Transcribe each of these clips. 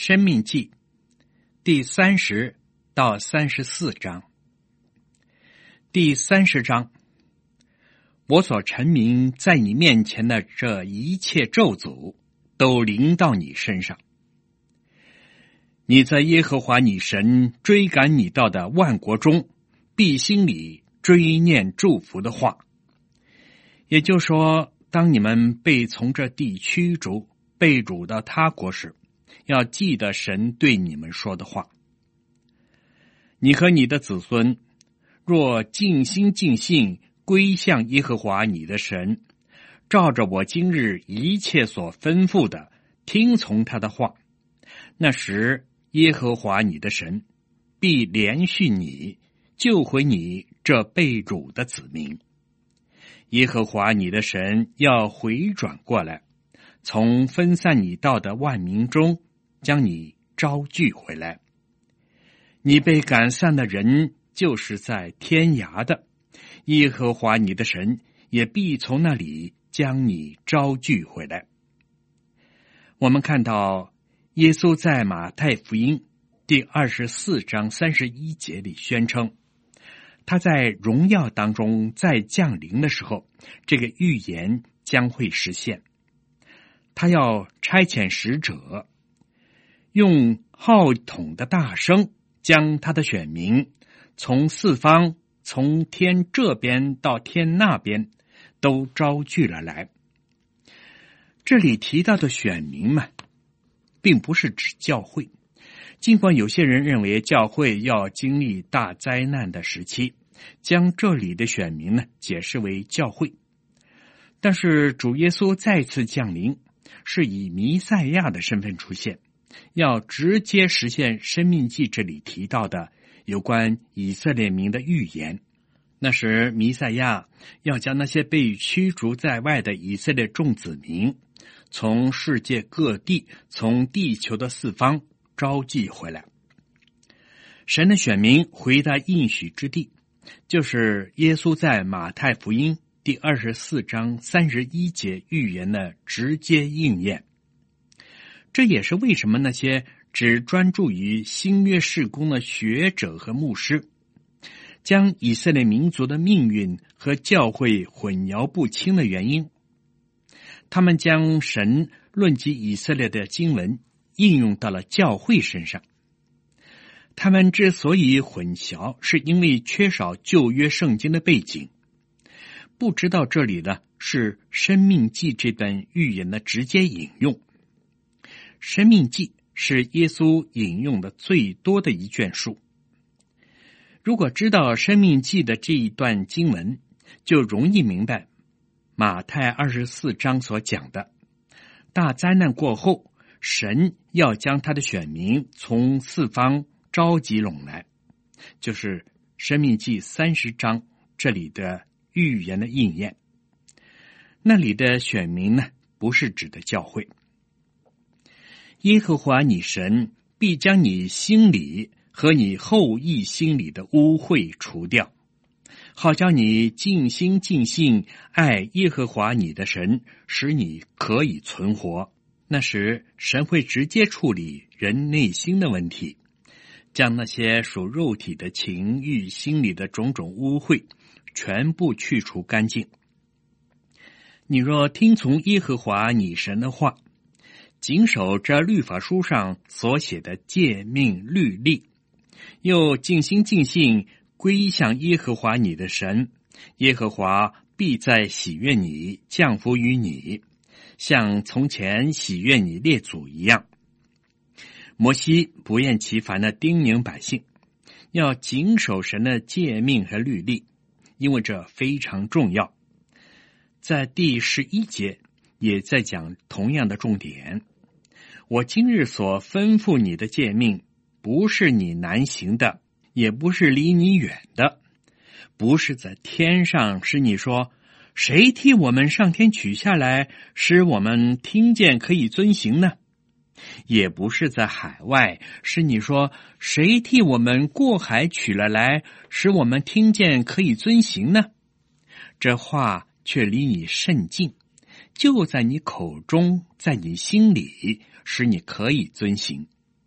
申命记第30到34章。第30章，我所陈明在你面前的这一切咒诅都临到你身上。你在耶和华你神追赶你到的万国中，必心里追念祝福的话。也就是说，当你们被从这地驱逐，被掳到他国时，要记得神对你们说的话。你和你的子孙若尽心尽性归向耶和华你的神，照着我今日一切所吩咐的，听从他的话，那时耶和华你的神必连续你，救回你这被掳的子民。耶和华你的神要回转过来，从分散你到的万民中将你招聚回来。你被赶散的人就是在天涯的，耶和华你的神也必从那里将你招聚回来。我们看到耶稣在马太福音第24章31节里宣称，他在荣耀当中再降临的时候，这个预言将会实现。他要差遣使者，用号筒的大声，将他的选民从四方，从天这边到天那边，都招聚了来。这里提到的选民们，并不是指教会，尽管有些人认为教会要经历大灾难的时期，将这里的选民呢解释为教会。但是主耶稣再次降临，是以弥赛亚的身份出现，要直接实现申命记这里提到的有关以色列民的预言。那时弥赛亚要将那些被驱逐在外的以色列众子民，从世界各地，从地球的四方召集回来。神的选民回到应许之地，就是耶稣在马太福音第24章31节预言的直接应验。这也是为什么那些只专注于新约事工的学者和牧师，将以色列民族的命运和教会混淆不清的原因。他们将神论及以色列的经文应用到了教会身上。他们之所以混淆，是因为缺少旧约圣经的背景，不知道这里的是申命记这段预言的直接引用。申命记是耶稣引用的最多的一卷书。如果知道申命记的这一段经文，就容易明白马太24章所讲的大灾难过后，神要将他的选民从四方召集拢来，就是申命记30章这里的预言的应验。那里的选民呢，不是指的教会。耶和华你神必将你心里和你后裔心里的污秽除掉，好叫你尽心尽性爱耶和华你的神，使你可以存活。那时神会直接处理人内心的问题，将那些属肉体的情欲心里的种种污秽全部去除干净。你若听从耶和华你神的话，谨守这律法书上所写的诫命律例，又尽心尽性归向耶和华你的神，耶和华必在喜悦你，降福于你，像从前喜悦你列祖一样。摩西不厌其烦地叮咛百姓，要谨守神的诫命和律例，因为这非常重要。在第11节也在讲同样的重点。我今日所吩咐你的诫命，不是你难行的，也不是离你远的，不是在天上，使你说谁替我们上天取下来，使我们听见可以遵行呢？也不是在海外，使你说谁替我们过海取了来，使我们听见可以遵行呢？这话却离你甚近，就在你口中，在你心里，使你可以遵行。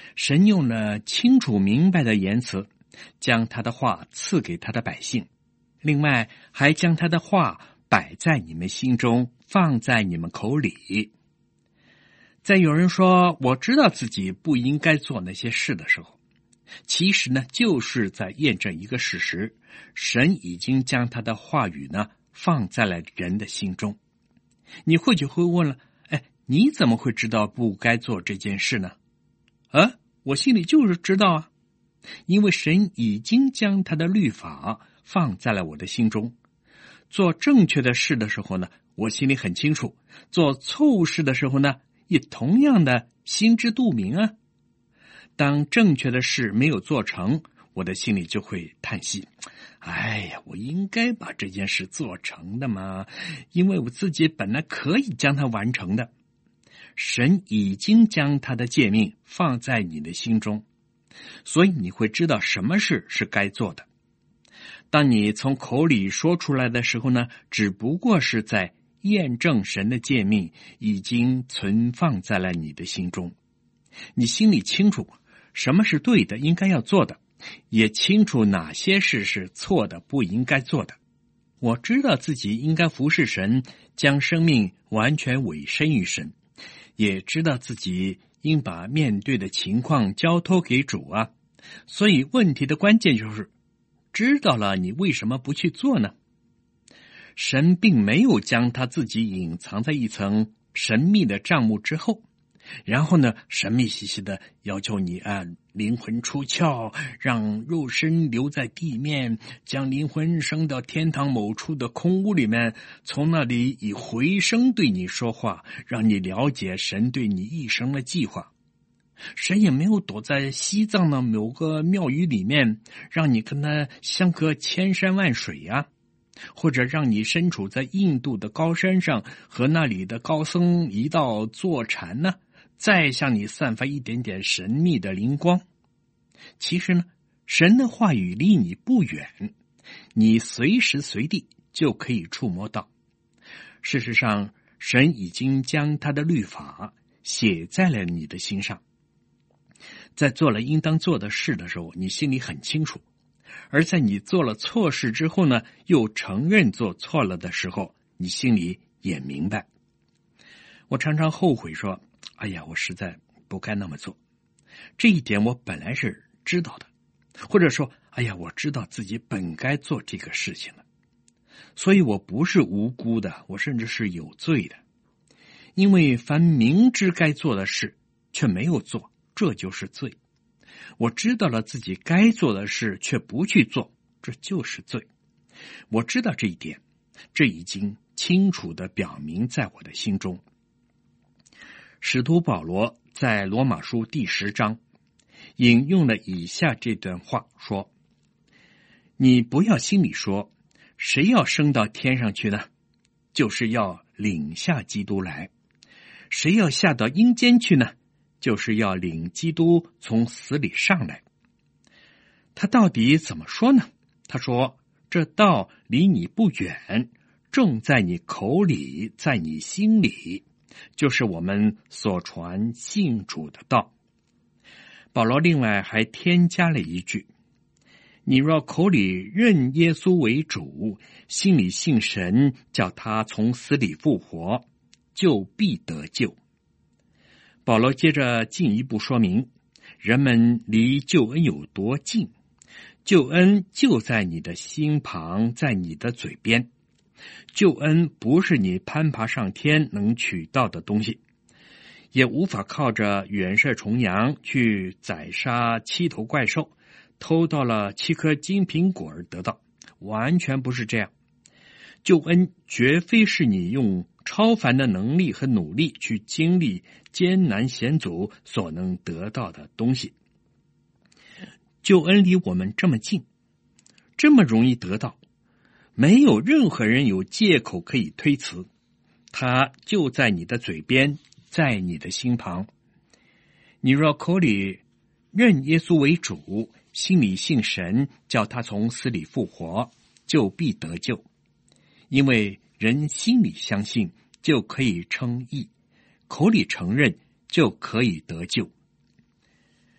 神用了清楚明白的言辞，将他的话赐给他的百姓，另外还将他的话摆在你们心中，放在你们口里。在有人说我知道自己不应该做那些事的时候，其实呢，就是在验证一个事实，神已经将他的话语呢放在了人的心中。你或许会问了，你怎么会知道不该做这件事呢？我心里就是知道啊，因为神已经将他的律法放在了我的心中。做正确的事的时候呢，我心里很清楚；做错误事的时候呢，也同样的心知肚明啊。当正确的事没有做成，我的心里就会叹息，我应该把这件事做成的嘛，因为我自己本来可以将它完成的。神已经将他的诫命放在你的心中，所以你会知道什么事是该做的。当你从口里说出来的时候呢，只不过是在验证神的诫命已经存放在了你的心中。你心里清楚什么是对的，应该要做的，也清楚哪些事是错的，不应该做的。我知道自己应该服侍神，将生命完全委身于神，也知道自己应把面对的情况交托给主啊。所以问题的关键就是，知道了你为什么不去做呢？神并没有将他自己隐藏在一层神秘的帐幕之后，然后呢，神秘兮兮的要求你灵魂出窍，让肉身留在地面，将灵魂升到天堂某处的空屋里面，从那里以回声对你说话，让你了解神对你一生的计划。神也没有躲在西藏的某个庙宇里面，让你跟他相隔千山万水呀，或者让你身处在印度的高山上，和那里的高僧一道坐禅呢，再向你散发一点点神秘的灵光。其实呢，神的话语离你不远，你随时随地就可以触摸到。事实上，神已经将他的律法写在了你的心上。在做了应当做的事的时候，你心里很清楚；而在你做了错事之后呢，又承认做错了的时候，你心里也明白。我常常后悔说，我实在不该那么做。这一点我本来是知道的，或者说，我知道自己本该做这个事情的。所以我不是无辜的，我甚至是有罪的。因为凡明知该做的事，却没有做，这就是罪。我知道了自己该做的事，却不去做，这就是罪。我知道这一点，这已经清楚地表明在我的心中。使徒保罗在罗马书第10章引用了以下这段话说：你不要心里说，谁要升到天上去呢？就是要领下基督来。谁要下到阴间去呢？就是要领基督从死里上来。他到底怎么说呢？他说，这道离你不远，正在你口里，在你心里，就是我们所传信主的道。保罗另外还添加了一句，你若口里认耶稣为主，心里信神，叫他从死里复活，就必得救。保罗接着进一步说明，人们离救恩有多近。救恩就在你的心旁，在你的嘴边。救恩不是你攀爬上天能取到的东西，也无法靠着远射重洋去宰杀7头怪兽，偷到了7颗金苹果而得到，完全不是这样。救恩绝非是你用超凡的能力和努力去经历艰难险阻所能得到的东西。救恩离我们这么近，这么容易得到，没有任何人有借口可以推辞，它就在你的嘴边，在你的心旁。你若口里认耶稣为主，心里信神，叫他从死里复活，就必得救。因为人心里相信，就可以称义，口里承认，就可以得救。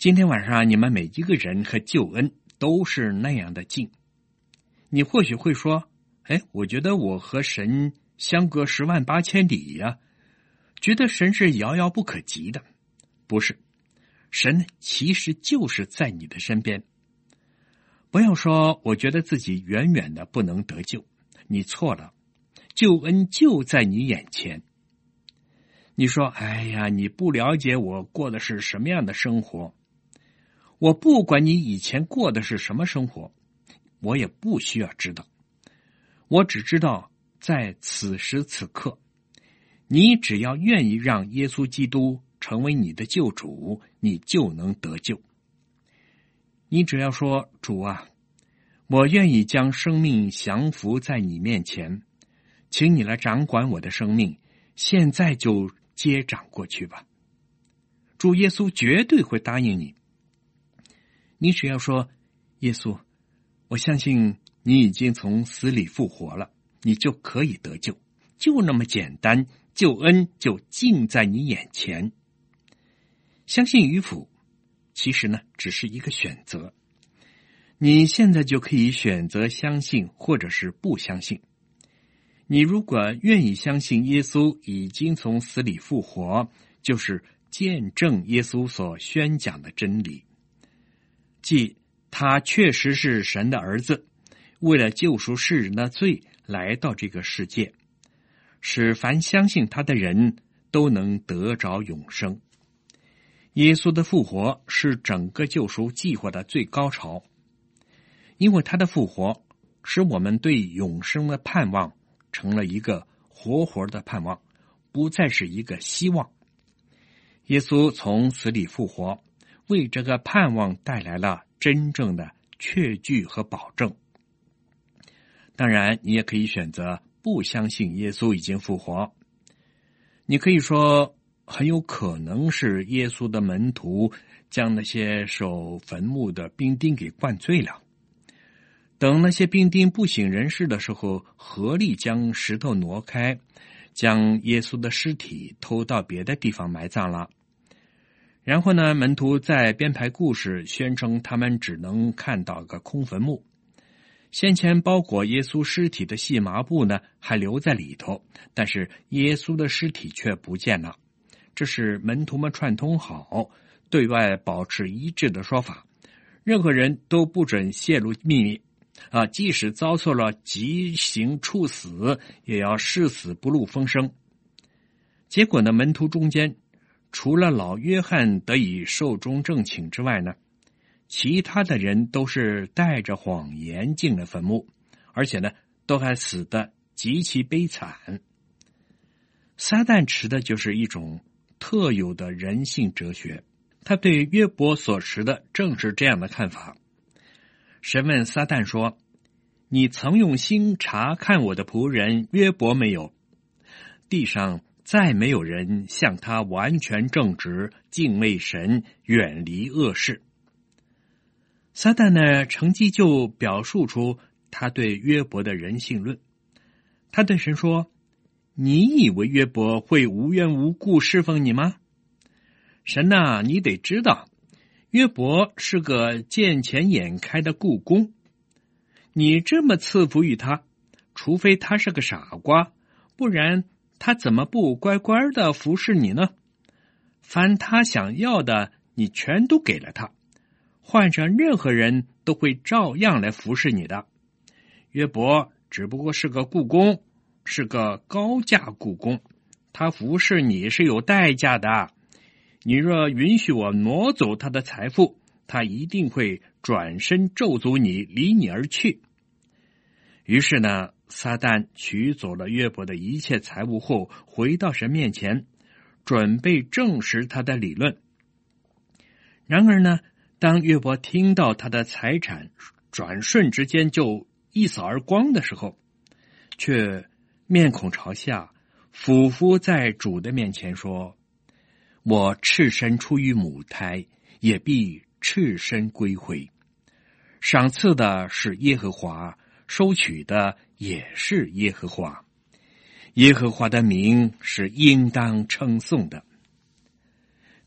今天晚上你们每一个人和救恩都是那样的近。你或许会说，我觉得我和神相隔108000里呀，觉得神是遥遥不可及的。不是，神其实就是在你的身边。不要说我觉得自己远远的不能得救，你错了，救恩就在你眼前。你说，哎呀，你不了解我过的是什么样的生活。我不管你以前过的是什么生活，我也不需要知道。我只知道在此时此刻，你只要愿意让耶稣基督成为你的救主，你就能得救。你只要说，主啊，我愿意将生命降服在你面前，请你来掌管我的生命，现在就接掌过去吧。主耶稣绝对会答应你。你只要说，耶稣，我相信你已经从死里复活了，你就可以得救，就那么简单，救恩就近在你眼前。相信与否，其实呢，只是一个选择。你现在就可以选择相信或者是不相信。你如果愿意相信耶稣已经从死里复活，就是见证耶稣所宣讲的真理，即他确实是神的儿子，为了救赎世人的罪来到这个世界，使凡相信他的人都能得着永生。耶稣的复活是整个救赎计划的最高潮，因为他的复活使我们对永生的盼望成了一个活活的盼望，不再是一个希望。耶稣从死里复活，为这个盼望带来了真正的确据和保证。当然，你也可以选择不相信耶稣已经复活。你可以说，很有可能是耶稣的门徒将那些守坟墓的兵丁给灌醉了。等那些兵丁不省人事的时候，合力将石头挪开，将耶稣的尸体偷到别的地方埋葬了。然后呢，门徒再编排故事，宣称他们只能看到个空坟墓。先前包裹耶稣尸体的细麻布呢，还留在里头，但是耶稣的尸体却不见了。这是门徒们串通好，对外保持一致的说法，任何人都不准泄露秘密。即使遭受了极刑处死，也要誓死不露风声。结果呢，门徒中间除了老约翰得以寿终正寝之外呢，其他的人都是带着谎言进了坟墓，而且呢，都还死得极其悲惨。撒旦持的就是一种特有的人性哲学，他对约伯所持的正是这样的看法。神问撒旦说，你曾用心查看我的仆人约伯没有？地上再没有人像他完全正直，敬畏神，远离恶事。撒旦呢，乘机就表述出他对约伯的人性论。他对神说，你以为约伯会无缘无故侍奉你吗？神啊，你得知道，约伯是个见钱眼开的雇工，你这么赐福于他，除非他是个傻瓜，不然他怎么不乖乖的服侍你呢？凡他想要的，你全都给了他，换上任何人都会照样来服侍你的。约伯只不过是个雇工，是个高价雇工，他服侍你是有代价的。你若允许我挪走他的财富，他一定会转身咒诅你，离你而去。于是呢，撒旦取走了约伯的一切财物后，回到神面前，准备证实他的理论。然而呢，当约伯听到他的财产转瞬之间就一扫而光的时候，却面孔朝下，俯伏在主的面前说，我赤身出于母胎，也必赤身归回。赏赐的是耶和华，收取的也是耶和华。耶和华的名是应当称颂的。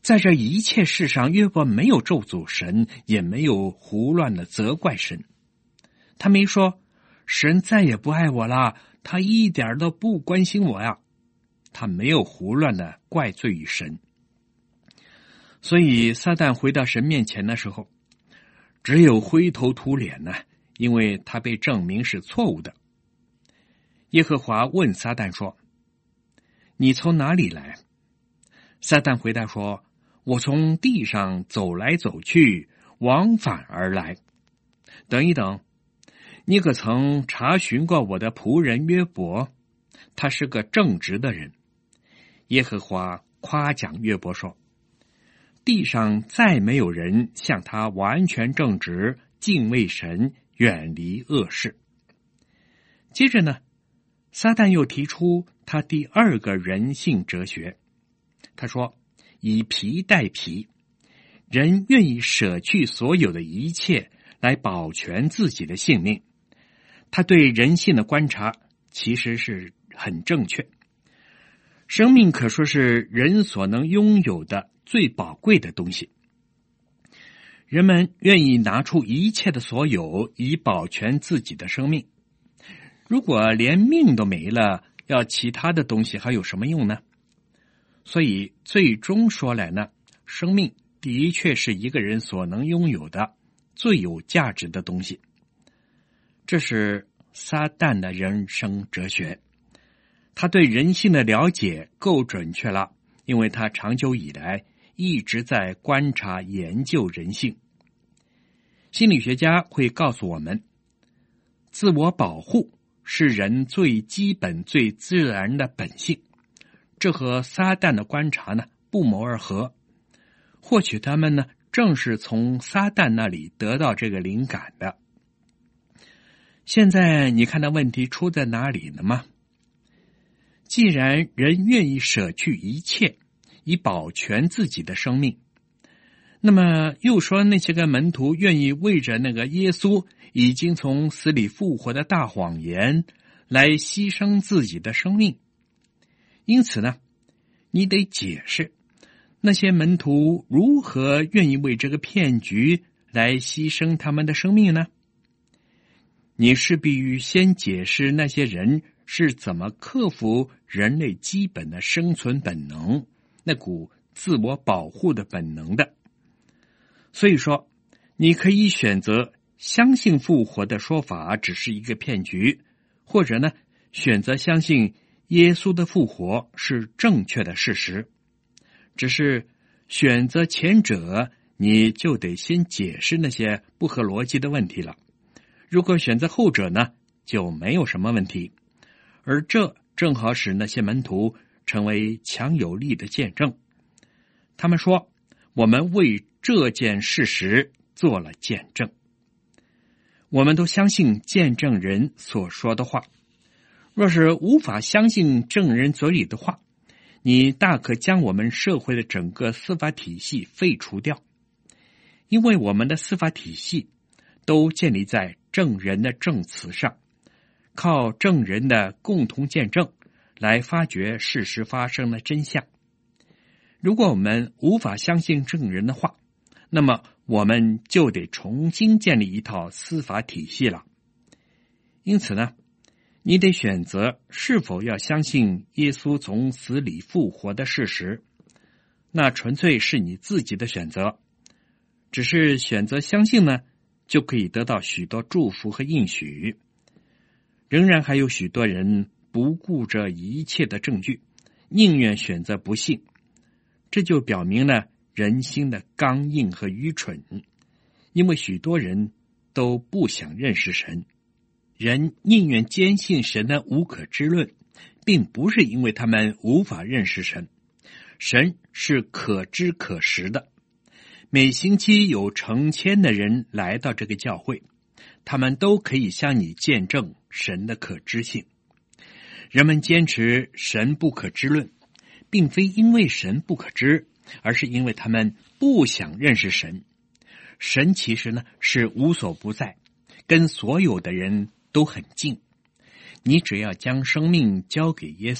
在这一切事上，约伯没有咒诅神，也没有胡乱的责怪神。他没说神再也不爱我了，他一点都不关心我呀。他没有胡乱的怪罪于神。所以撒旦回到神面前的时候，只有灰头土脸呢，因为他被证明是错误的。耶和华问撒旦说：你从哪里来？撒旦回答说：我从地上走来走去，往返而来。等一等，你可曾查询过我的仆人约伯？他是个正直的人。耶和华夸奖约伯说：地上再没有人像他完全正直，敬畏神，远离恶事。接着呢，撒旦又提出他第二个人性哲学。他说：以皮代皮，人愿意舍去所有的一切来保全自己的性命。他对人性的观察其实是很正确。生命可说是人所能拥有的最宝贵的东西。人们愿意拿出一切的所有以保全自己的生命。如果连命都没了，要其他的东西还有什么用呢？所以最终说来呢，生命的确是一个人所能拥有的最有价值的东西。这是撒旦的人生哲学。他对人性的了解够准确了，因为他长久以来一直在观察研究人性。心理学家会告诉我们，自我保护是人最基本最自然的本性，这和撒旦的观察呢不谋而合。或许他们呢正是从撒旦那里得到这个灵感的。现在你看到问题出在哪里了吗？既然人愿意舍去一切以保全自己的生命，那么又说那些个门徒愿意为着那个耶稣已经从死里复活的大谎言来牺牲自己的生命。因此呢，你得解释那些门徒如何愿意为这个骗局来牺牲他们的生命呢？你势必先解释那些人是怎么克服人类基本的生存本能，那股自我保护的本能的。所以说，你可以选择相信复活的说法只是一个骗局，或者呢，选择相信耶稣的复活是正确的事实。只是选择前者，你就得先解释那些不合逻辑的问题了。如果选择后者呢，就没有什么问题。而这正好使那些门徒成为强有力的见证。他们说，我们为这件事实做了见证。我们都相信见证人所说的话。若是无法相信证人嘴里的话，你大可将我们社会的整个司法体系废除掉。因为我们的司法体系都建立在证人的证词上，靠证人的共同见证来发掘事实发生的真相。如果我们无法相信证人的话，那么我们就得重新建立一套司法体系了。因此呢，你得选择是否要相信耶稣从死里复活的事实，那纯粹是你自己的选择。只是选择相信呢，就可以得到许多祝福和应许。仍然还有许多人不顾着一切的证据，宁愿选择不信。这就表明了人心的刚硬和愚蠢，因为许多人都不想认识神。人宁愿坚信神的无可知论，并不是因为他们无法认识神，神是可知可识的。每星期有成千的人来到这个教会，他们都可以向你见证神的可知性。人们坚持神不可知论，并非因为神不可知，而是因为他们不想认识神。神其实呢是无所不在，跟所有的人都很近。你只要将生命交给耶稣，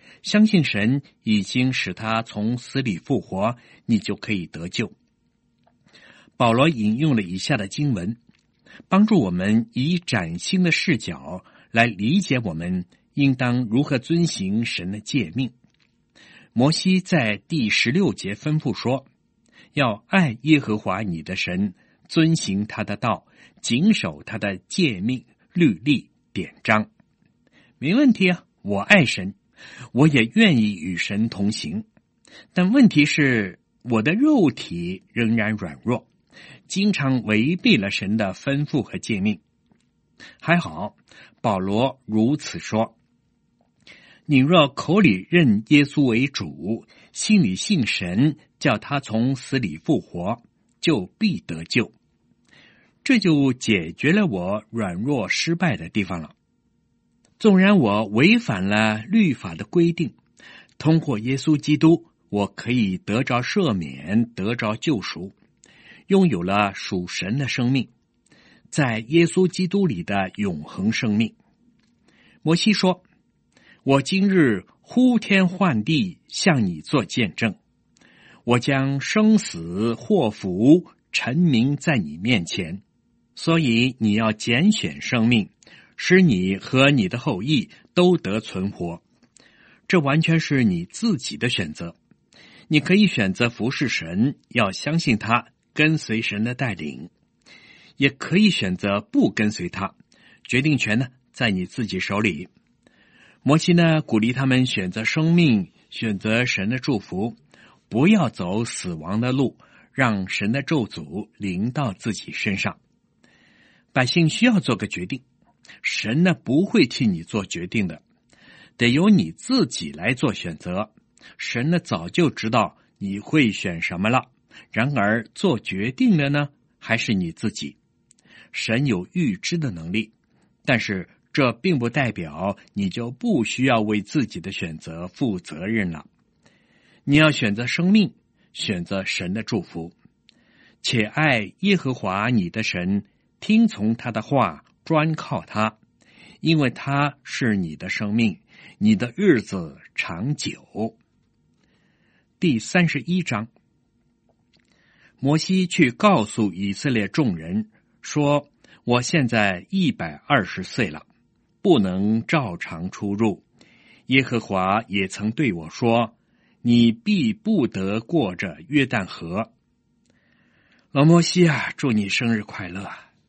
相信神已经使他从死里复活，你就可以得救。保罗引用了以下的经文，帮助我们以崭新的视角来理解我们应当如何遵行神的诫命。摩西在第16节吩咐说，要爱耶和华你的神，遵行他的道，谨守他的诫命、律例、典章。没问题啊，我爱神，我也愿意与神同行。但问题是，我的肉体仍然软弱，经常违背了神的吩咐和诫命。还好，保罗如此说，你若口里认耶稣为主，心里信神，叫他从死里复活，就必得救。这就解决了我软弱失败的地方了。纵然我违反了律法的规定，通过耶稣基督，我可以得着赦免，得着救赎，拥有了属神的生命，在耶稣基督里的永恒生命。摩西说，我今日呼天唤地向你做见证，我将生死祸福陈明在你面前，所以你要拣选生命，使你和你的后裔都得存活。这完全是你自己的选择，你可以选择服侍神，要相信他，跟随神的带领，也可以选择不跟随他，决定权呢在你自己手里。摩西呢鼓励他们选择生命，选择神的祝福，不要走死亡的路，让神的咒诅临到自己身上。百姓需要做个决定，神呢不会替你做决定的，得由你自己来做选择。神呢早就知道你会选什么了，然而做决定的呢还是你自己。神有预知的能力，但是这并不代表你就不需要为自己的选择负责任了。你要选择生命，选择神的祝福，且爱耶和华你的神，听从他的话，专靠他，因为他是你的生命，你的日子长久。第31章，摩西去告诉以色列众人说，我现在120岁了，不能照常出入。耶和华也曾对我说，你必不得过这约旦河。老摩西啊，祝你生日快乐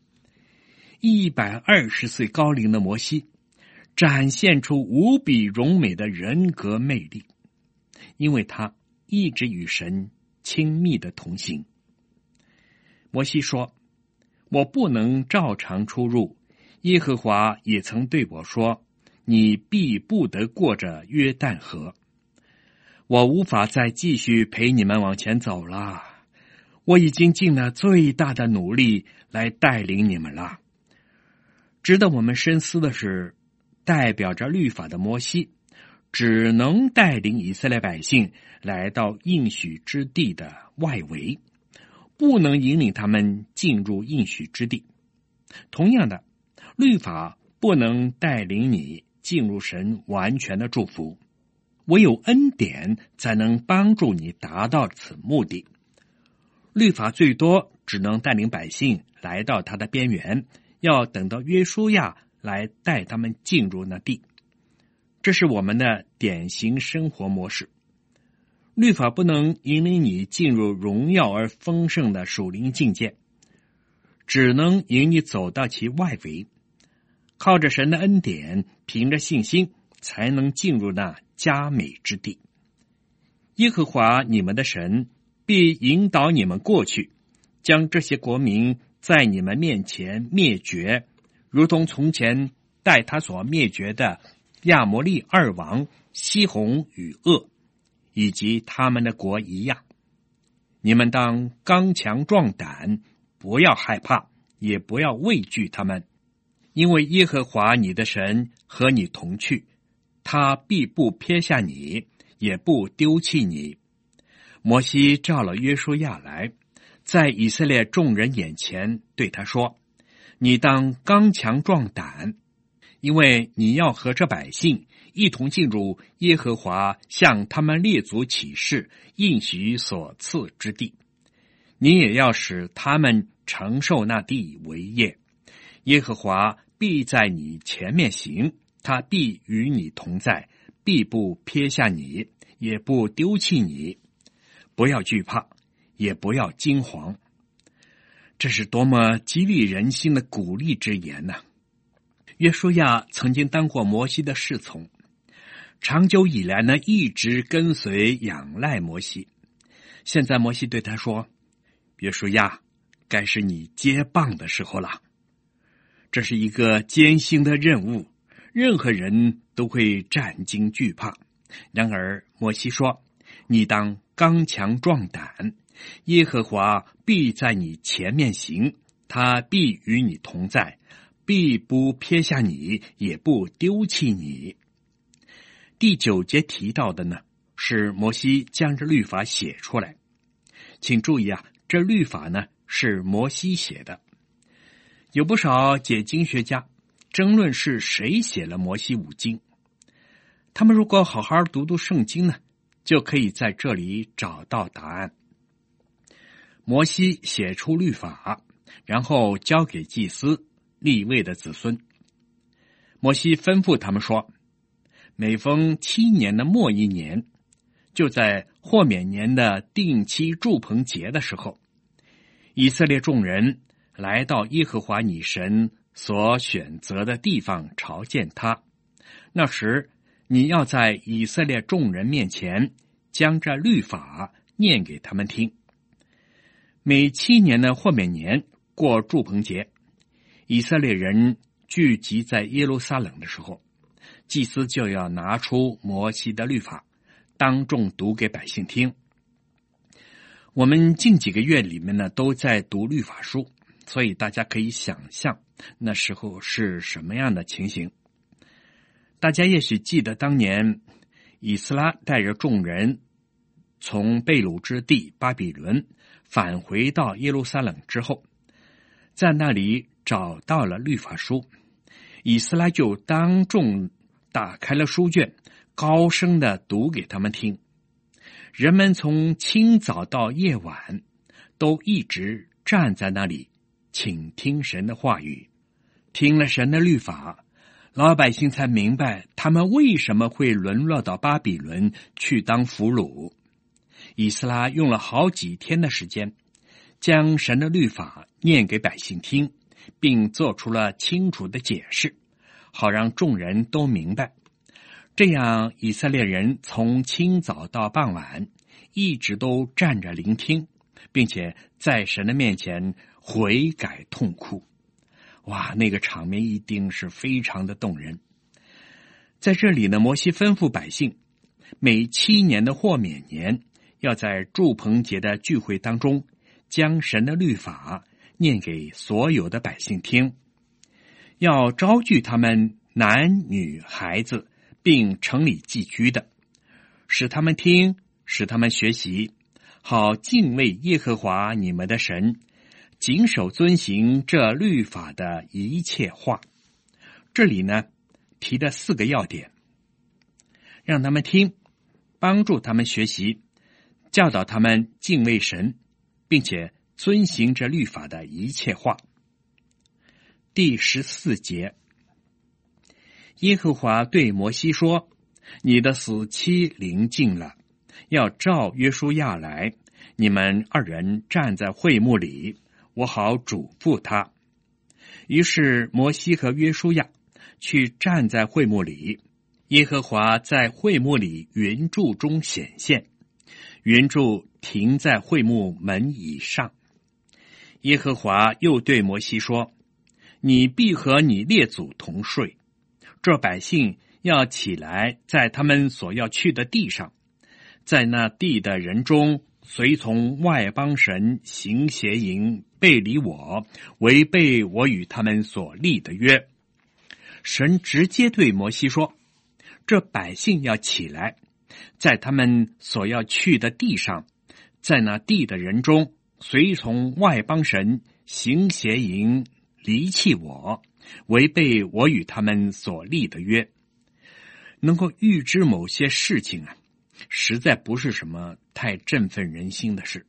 ！120岁高龄的摩西展现出无比荣美的人格魅力，因为他一直与神亲密的同行。摩西说，我不能照常出入，耶和华也曾对我说，你必不得过着约旦河。我无法再继续陪你们往前走了，我已经尽了最大的努力来带领你们了。值得我们深思的是，代表着律法的摩西只能带领以色列百姓来到应许之地的外围，不能引领他们进入应许之地。同样的，律法不能带领你进入神完全的祝福，唯有恩典才能帮助你达到此目的。律法最多只能带领百姓来到他的边缘，要等到约书亚来带他们进入那地。这是我们的典型生活模式。律法不能引领你进入荣耀而丰盛的属灵境界，只能引你走到其外围，靠着神的恩典，凭着信心才能进入那佳美之地。耶和华你们的神必引导你们过去，将这些国民在你们面前灭绝，如同从前带他所灭绝的亚摩利二王西宏与噩，以及他们的国一样。你们当刚强壮胆，不要害怕，也不要畏惧他们，因为耶和华你的神和你同去，他必不撇下你，也不丢弃你。摩西召了约书亚来，在以色列众人眼前对他说，你当刚强壮胆，因为你要和这百姓一同进入耶和华向他们列祖起誓应许所赐之地。你也要使他们承受那地为业。耶和华必在你前面行，他必与你同在，必不撇下你，也不丢弃你。不要惧怕，也不要惊惶。这是多么激励人心的鼓励之言呢！约书亚曾经当过摩西的侍从，长久以来呢，一直跟随仰赖摩西。现在摩西对他说：约书亚，该是你接棒的时候了。这是一个艰辛的任务，任何人都会战惊惧怕。然而摩西说：你当刚强壮胆，耶和华必在你前面行，他必与你同在，必不撇下你，也不丢弃你。第9节提到的呢，是摩西将这律法写出来。请注意啊，这律法呢是摩西写的。有不少解经学家争论是谁写了摩西五经。他们如果好好读读圣经呢，就可以在这里找到答案。摩西写出律法，然后交给祭司利未的子孙。摩西吩咐他们说，每逢7年的末一年，就在豁免年的定期住棚节的时候，以色列众人来到耶和华你神所选择的地方朝见他。那时你要在以色列众人面前将这律法念给他们听。每7年的豁免年过住棚节，以色列人聚集在耶路撒冷的时候，祭司就要拿出摩西的律法，当众读给百姓听。我们近几个月里面呢，都在读律法书，所以大家可以想象那时候是什么样的情形。大家也许记得当年以斯拉带着众人从被掳之地巴比伦返回到耶路撒冷之后，在那里找到了律法书，以斯拉就当众打开了书卷，高声的读给他们听。人们从清早到夜晚都一直站在那里倾听神的话语。听了神的律法，老百姓才明白他们为什么会沦落到巴比伦去当俘虏。以斯拉用了好几天的时间，将神的律法念给百姓听，并做出了清楚的解释，好让众人都明白。这样以色列人从清早到傍晚一直都站着聆听，并且在神的面前悔改痛哭。哇，那个场面一定是非常的动人。在这里呢，摩西吩咐百姓，每7年的豁免年，要在住棚节的聚会当中，将神的律法念给所有的百姓听，要招聚他们男女孩子，并城里寄居的，使他们听，使他们学习，好敬畏耶和华你们的神，谨守遵行这律法的一切话。这里呢提的4个要点，让他们听，帮助他们学习，教导他们敬畏神，并且遵行这律法的一切话。第14节，耶和华对摩西说，你的死期临近了，要召约书亚来，你们2人站在会幕里，我好嘱咐他。于是摩西和约书亚去站在会幕里，耶和华在会幕里云柱中显现，云柱停在会幕门以上。耶和华又对摩西说，你必和你列祖同睡，这百姓要起来，在他们所要去的地上，在那地的人中随从外邦神行邪淫，背离我，违背我与他们所立的约。神直接对摩西说，这百姓要起来，在他们所要去的地上，在那地的人中随从外邦神行邪淫，离弃我，违背我与他们所立的约。 能够预知某些事情啊，实在不是什么太振奋人心的事。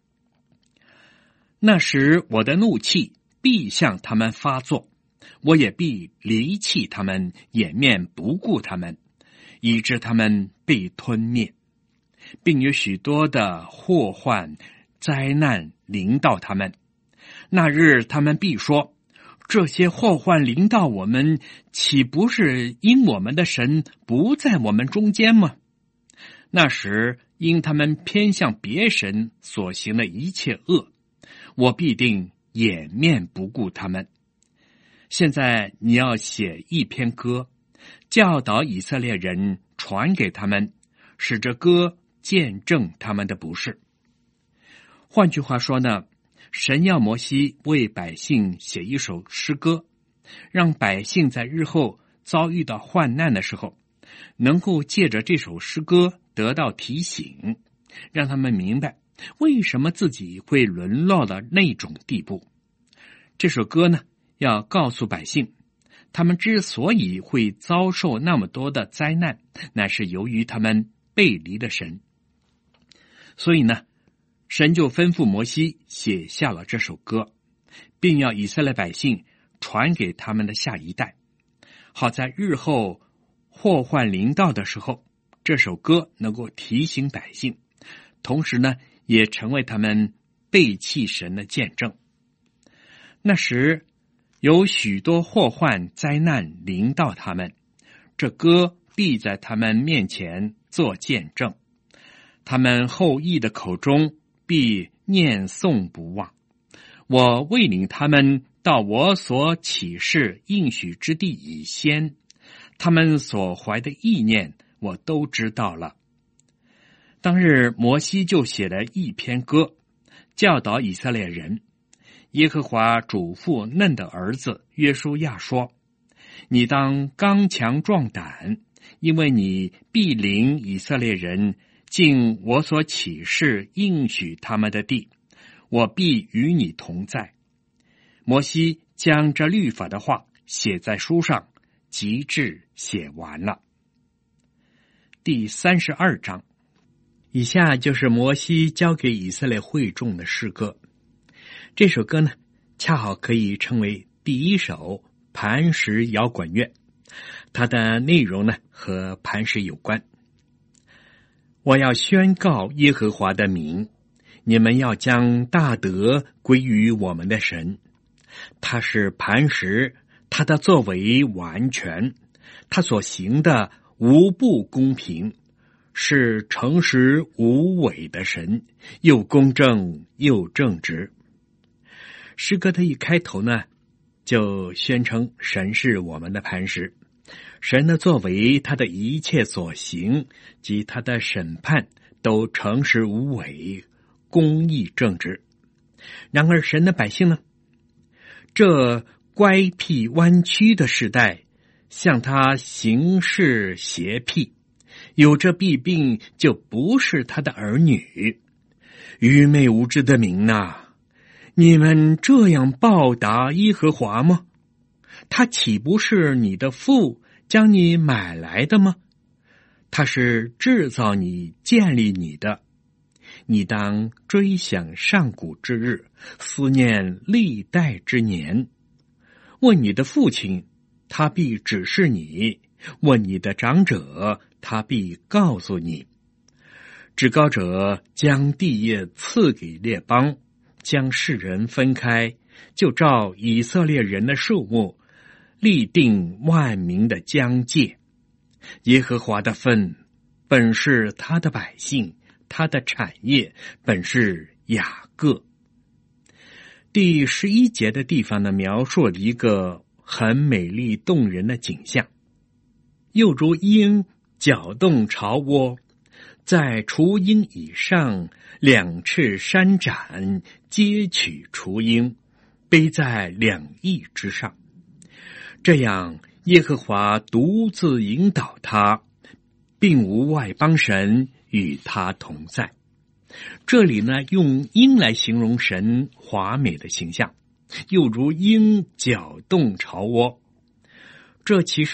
那时我的怒气必向他们发作，我也必离弃他们，掩面不顾他们，以致他们被吞灭，并有许多的祸患灾难临到他们。那日他们必说，这些祸患临到我们，岂不是因我们的神不在我们中间吗？那时因他们偏向别神所行的一切恶，我必定掩面不顾他们。现在你要写一篇歌，教导以色列人，传给他们，使这歌见证他们的不是。换句话说呢，神要摩西为百姓写一首诗歌，让百姓在日后遭遇到患难的时候，能够借着这首诗歌得到提醒，让他们明白为什么自己会沦落到那种地步。这首歌呢，要告诉百姓，他们之所以会遭受那么多的灾难，乃是由于他们背离了神。所以呢，神就吩咐摩西写下了这首歌，并要以色列百姓传给他们的下一代，好在日后祸患临到的时候，这首歌能够提醒百姓，同时呢，也成为他们背弃神的见证。那时有许多祸患灾难临到他们，这歌必在他们面前做见证，他们后裔的口中必念诵不忘。我未领他们到我所启示应许之地以先，他们所怀的意念我都知道了。当日摩西就写了一篇歌，教导以色列人。耶和华嘱咐嫩的儿子约书亚说，你当刚强壮胆，因为你必领以色列人进我所启示应许他们的地，我必与你同在。摩西将这律法的话写在书上，极致写完了。第32章，以下就是摩西交给以色列会众的诗歌。这首歌呢，恰好可以称为第一首磐石摇滚乐，它的内容呢和磐石有关。我要宣告耶和华的名，你们要将大德归于我们的神。他是磐石，他的作为完全，他所行的无不公平，是诚实无伪的神，又公正又正直。诗歌的一开头呢，就宣称神是我们的磐石，神的作为，他的一切所行及他的审判都诚实无伪，公义正直。然而神的百姓呢，这乖僻弯曲的时代，向他行事邪僻，有这弊病就不是他的儿女。愚昧无知的民啊，你们这样报答耶和华吗？他岂不是你的父将你买来的吗？他是制造你建立你的。你当追想上古之日，思念历代之年。问你的父亲，他必指示你；问你的长者，他必告诉你。至高者将地业赐给列邦，将世人分开，就照以色列人的数目，立定万民的疆界。耶和华的份本是他的百姓，他的产业本是雅各。第11节的地方呢，描述了一个很美丽动人的景象，又如鹰搅动巢窝，在雏鹰以上，两翅扇展，接取雏鹰，背在两翼之上。这样耶和华独自引导他，并无外邦神与他同在。这里呢，用鹰来形容神华美的形象，又如鹰搅动巢窝。这其实呢，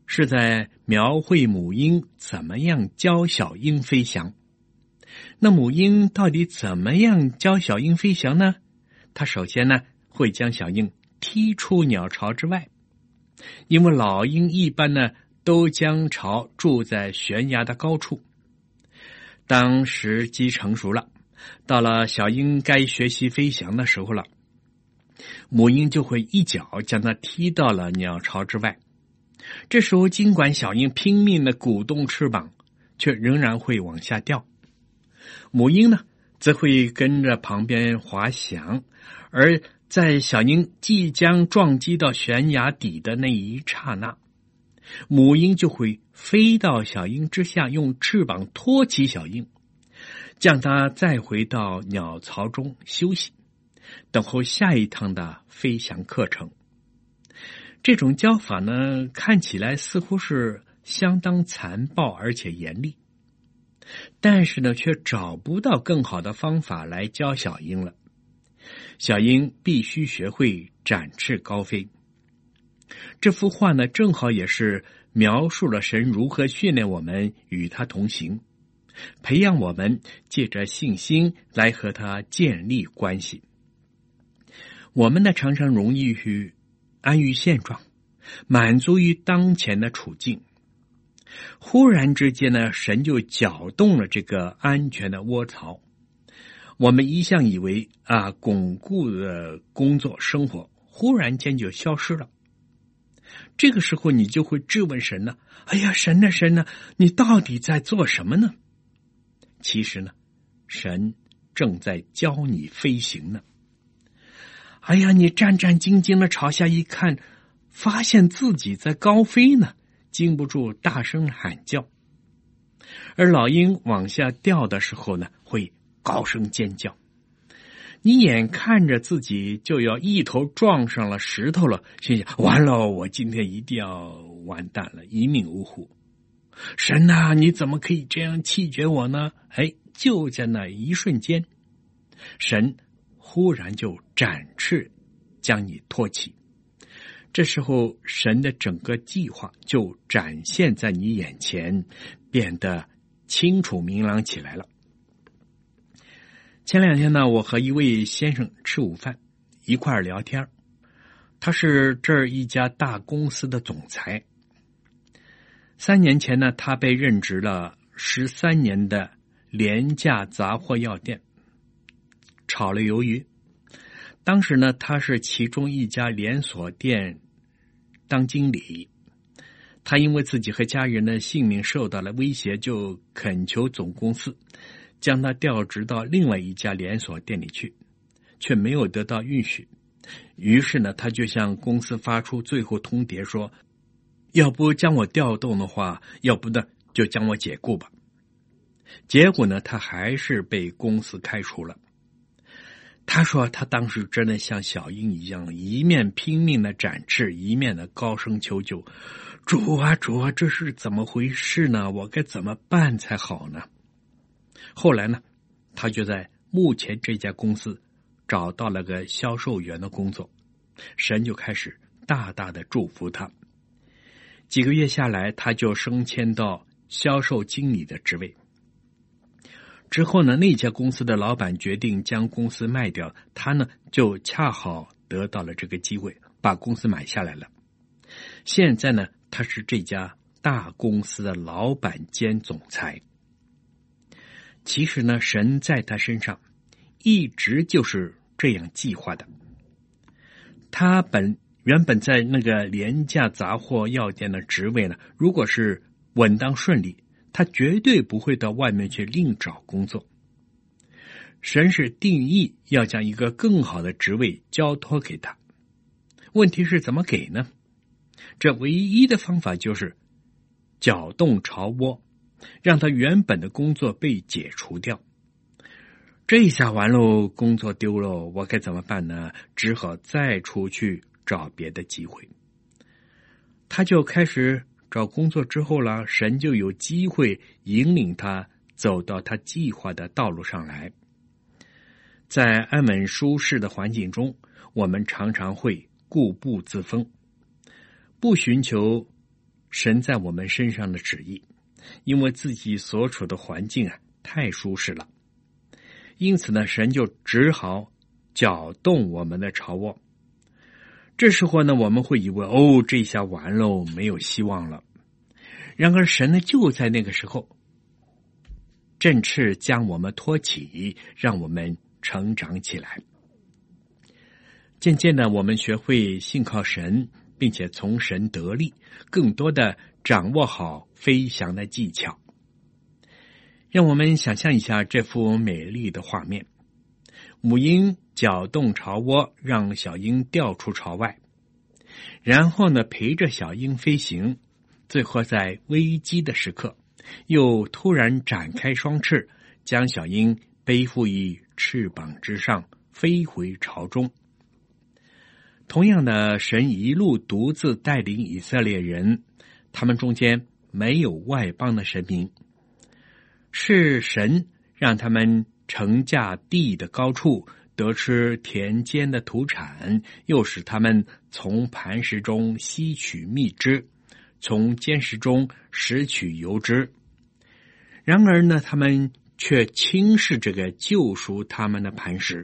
是在描绘母鹰怎么样教小鹰飞翔。那母鹰到底怎么样教小鹰飞翔呢？它首先呢，会将小鹰踢出鸟巢之外，因为老鹰一般呢都将巢筑在悬崖的高处。当时机成熟了，到了小鹰该学习飞翔的时候了，母鹰就会一脚将它踢到了鸟巢之外。这时候尽管小鹰拼命的鼓动翅膀，却仍然会往下掉。母鹰呢则会跟着旁边滑翔，而在小鹰即将撞击到悬崖底的那一刹那，母鹰就会飞到小鹰之下，用翅膀托起小鹰，将它再回到鸟巢中休息，等候下一趟的飞翔课程。这种教法呢，看起来似乎是相当残暴而且严厉，但是呢，却找不到更好的方法来教小鹰了。小鹰必须学会展翅高飞。这幅画呢，正好也是描述了神如何训练我们与他同行，培养我们借着信心来和他建立关系。我们呢，常常容易去安于现状，满足于当前的处境。忽然之间呢，神就搅动了这个安全的窝巢。我们一向以为巩固的工作生活，忽然间就消失了。这个时候你就会质问神呢，哎呀，神啊神啊，你到底在做什么呢？其实呢，神正在教你飞行呢。哎呀，你战战兢兢的朝下一看，发现自己在高飞呢，禁不住大声喊叫。而老鹰往下掉的时候呢，会高声尖叫。你眼看着自己就要一头撞上了石头了，心想完了，我今天一定要完蛋了，一命呜呼。神啊，你怎么可以这样弃绝我呢？就在那一瞬间，神忽然就展翅将你托起。这时候神的整个计划就展现在你眼前，变得清楚明朗起来了。前两天呢，我和一位先生吃午饭，一块儿聊天。他是这儿一家大公司的总裁。3年前呢，他被任职了13年的廉价杂货药店，炒了鱿鱼。当时呢，他是其中一家连锁店当经理。他因为自己和家人的性命受到了威胁，就恳求总公司将他调职到另外一家连锁店里去，却没有得到允许。于是呢，他就向公司发出最后通牒说，要不将我调动的话，要不呢就将我解雇吧。结果呢，他还是被公司开除了。他说他当时真的像小鹰一样，一面拼命的展翅，一面的高声求救，主啊主啊，这是怎么回事呢？我该怎么办才好呢？后来呢，他就在目前这家公司找到了个销售员的工作，神就开始大大的祝福他。几个月下来，他就升迁到销售经理的职位。之后呢，那家公司的老板决定将公司卖掉，他呢就恰好得到了这个机会，把公司买下来了。现在呢，他是这家大公司的老板兼总裁。其实呢，神在他身上一直就是这样计划的。他原本在那个廉价杂货药店的职位呢，如果是稳当顺利，他绝对不会到外面去另找工作。神是定义要将一个更好的职位交托给他，问题是怎么给呢？这唯一的方法就是搅动巢窝，让他原本的工作被解除掉。这一下完喽，工作丢了，我该怎么办呢？只好再出去找别的机会。他就开始找工作之后了，神就有机会引领他走到他计划的道路上来。在安稳舒适的环境中，我们常常会固步自封，不寻求神在我们身上的旨意，因为自己所处的环境太舒适了，因此呢，神就只好搅动我们的巢窝。这时候呢，我们会以为这下完了，没有希望了。然而神呢，就在那个时候振翅将我们托起，让我们成长起来。渐渐的，我们学会信靠神，并且从神得力，更多的掌握好飞翔的技巧。让我们想象一下这幅美丽的画面：母鹰搅动巢窝，让小鹰掉出巢外，然后呢，陪着小鹰飞行，最后在危机的时刻，又突然展开双翅，将小鹰背负于翅膀之上，飞回巢中。同样的，神一路独自带领以色列人，他们中间没有外邦的神明，是神让他们乘驾地的高处，得吃田间的土产，又使他们从磐石中吸取蜜汁，从坚石中拾取油脂。然而呢，他们却轻视这个救赎他们的磐石。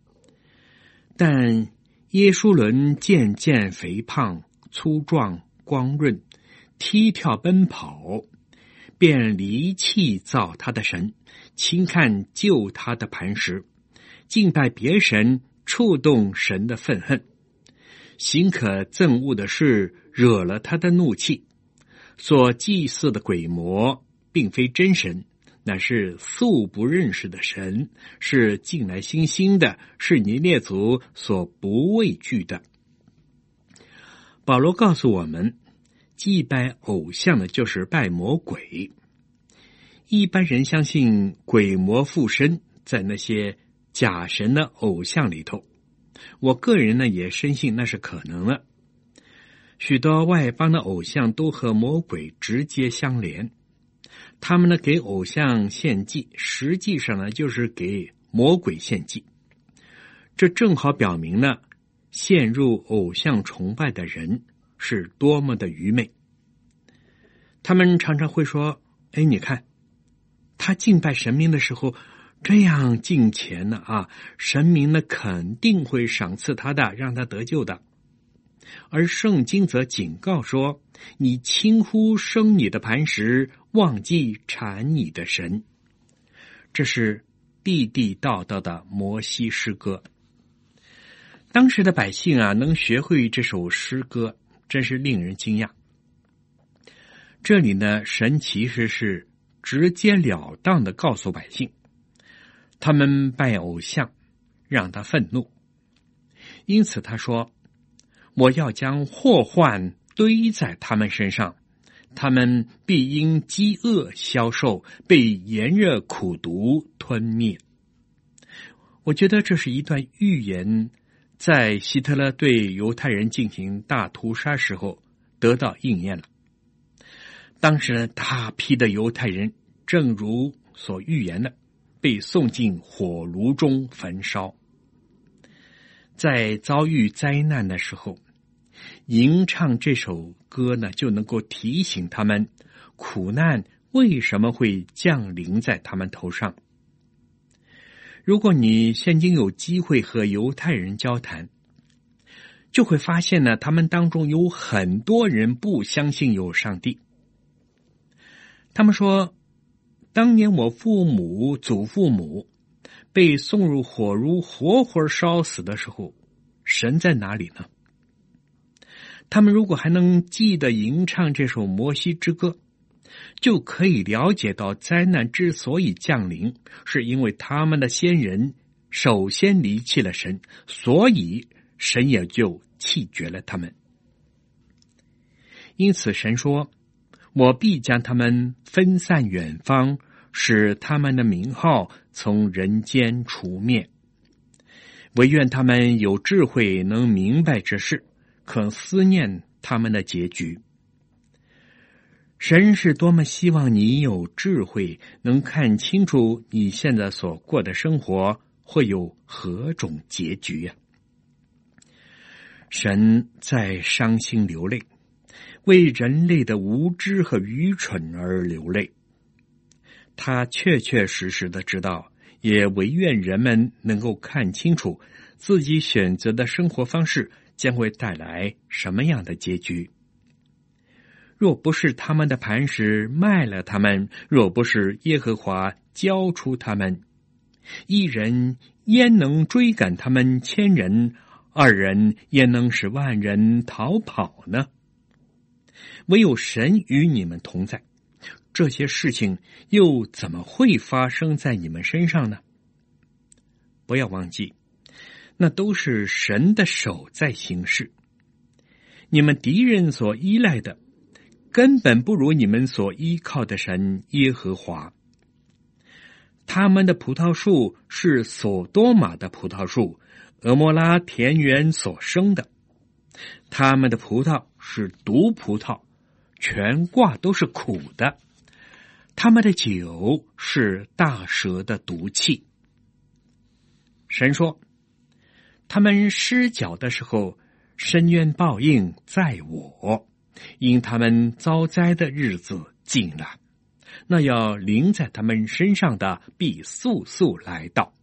但耶书伦渐渐肥胖、粗壮、光润，踢跳奔跑，便离弃造他的神，轻看救他的磐石，敬拜别神，触动神的愤恨。行可憎恶的事，惹了他的怒气。所祭祀的鬼魔并非真神，乃是素不认识的神，是近来新兴的，是你列祖所不畏惧的。保罗告诉我们，祭拜偶像的就是拜魔鬼。一般人相信鬼魔附身在那些假神的偶像里头，我个人呢也深信那是可能的。许多外邦的偶像都和魔鬼直接相连，他们呢给偶像献祭，实际上呢就是给魔鬼献祭。这正好表明了陷入偶像崇拜的人是多么的愚昧。他们常常会说，你看他敬拜神明的时候这样敬虔呢神明呢肯定会赏赐他的，让他得救的。而圣经则警告说，你轻忽生你的磐石，忘记产你的神。这是地地道道的摩西诗歌。当时的百姓能学会这首诗歌，真是令人惊讶。这里呢，神其实是直截了当的告诉百姓，他们拜偶像让他愤怒，因此他说，我要将祸患堆在他们身上，他们必因饥饿消瘦，被炎热苦毒吞灭。我觉得这是一段预言，在希特勒对犹太人进行大屠杀时候得到应验了。当时呢，大批的犹太人正如所预言的，被送进火炉中焚烧。在遭遇灾难的时候，吟唱这首歌呢，就能够提醒他们苦难为什么会降临在他们头上。如果你现今有机会和犹太人交谈，就会发现呢，他们当中有很多人不相信有上帝。他们说，当年我父母、祖父母被送入火炉活活烧死的时候，神在哪里呢？他们如果还能记得吟唱这首摩西之歌，就可以了解到灾难之所以降临，是因为他们的先人首先离弃了神，所以神也就弃绝了他们。因此神说，我必将他们分散远方，使他们的名号从人间除灭。唯愿他们有智慧，能明白这事，可思念他们的结局。神是多么希望你有智慧，能看清楚你现在所过的生活会有何种结局呀！神在伤心流泪， 为人类的无知和愚蠢而流泪。他确确实实的知道，也唯愿人们能够看清楚自己选择的生活方式将会带来什么样的结局。若不是他们的磐石卖了他们，若不是耶和华交出他们，一人焉能追赶他们千人，二人焉能使万人逃跑呢？唯有神与你们同在，这些事情又怎么会发生在你们身上呢？不要忘记，那都是神的手在行事。你们敌人所依赖的，根本不如你们所依靠的神耶和华。他们的葡萄树是索多玛的葡萄树，俄摩拉田园所生的。他们的葡萄是毒葡萄，全挂都是苦的。他们的酒是大蛇的毒气。神说，他们失脚的时候，深渊报应在我，因他们遭灾的日子近了，那要临在他们身上的必速速来到。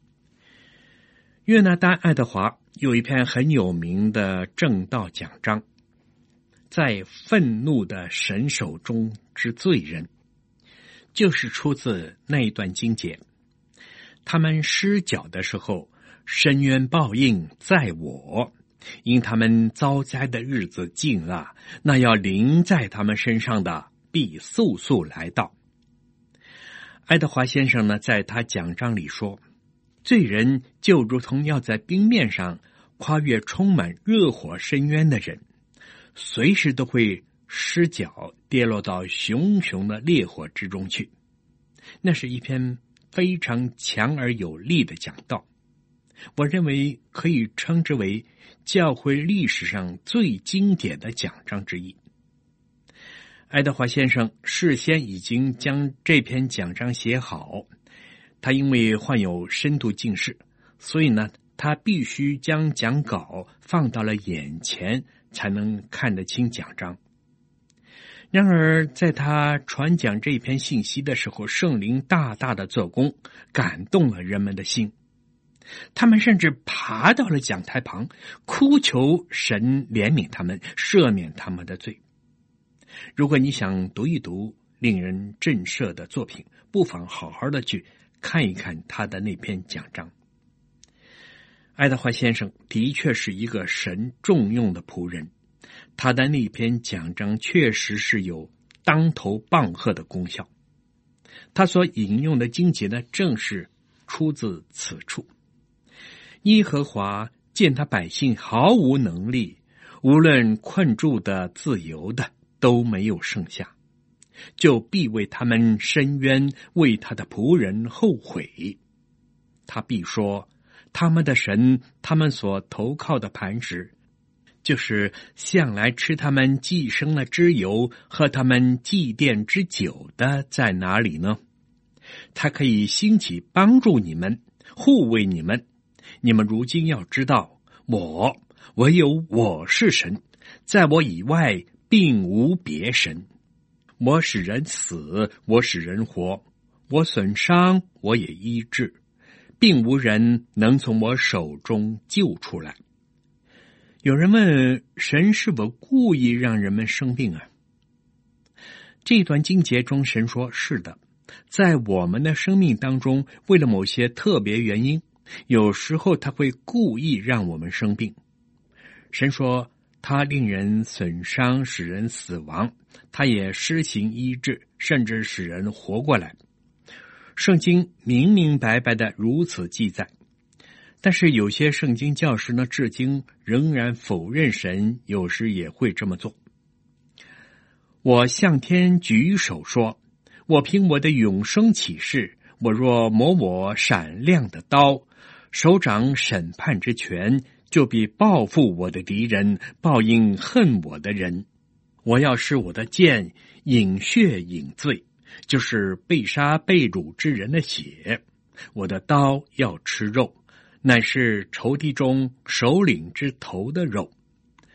约拿单爱德华有一篇很有名的正道讲章，在愤怒的神手中之罪人，就是出自那一段经节。他们失脚的时候，深渊报应在我，因他们遭灾的日子近了，那要临在他们身上的必速速来到。爱德华先生呢，在他讲章里说，罪人就如同要在冰面上跨越充满热火深渊的人，随时都会失脚跌落到熊熊的烈火之中去。那是一篇非常强而有力的讲道，我认为可以称之为教会历史上最经典的讲章之一。爱德华先生事先已经将这篇讲章写好，他因为患有深度近视，所以呢，他必须将讲稿放到了眼前，才能看得清讲章。然而在他传讲这篇信息的时候，圣灵大大的做工，感动了人们的心。他们甚至爬到了讲台旁，哭求神怜悯他们，赦免他们的罪。如果你想读一读令人震慑的作品，不妨好好的去看一看他的那篇讲章。爱德华先生的确是一个神重用的仆人，他的那篇讲章确实是有当头棒喝的功效。他所引用的经节呢，正是出自此处。耶和华见他百姓毫无能力，无论困住的自由的都没有剩下，就必为他们伸冤，为他的仆人后悔。他必说，他们的神，他们所投靠的磐石，就是向来吃他们寄生了之油，喝他们祭奠之酒的，在哪里呢？他可以兴起帮助你们，护卫你们。你们如今要知道，唯有我是神，在我以外并无别神。我使人死，我使人活，我损伤，我也医治，并无人能从我手中救出来。有人问，神是否故意让人们生病啊？这段经节中，神说是的，在我们的生命当中，为了某些特别原因，有时候他会故意让我们生病。神说他令人损伤，使人死亡，他也施行医治，甚至使人活过来。圣经明明白白的如此记载。但是有些圣经教师呢，至今仍然否认神有时也会这么做。我向天举手说，我凭我的永生启示，我若摸我闪亮的刀，手掌审判之权，就必报复我的敌人，报应恨我的人。我要使我的剑饮血饮醉，就是被杀被掳之人的血。我的刀要吃肉，乃是仇敌中首领之头的肉。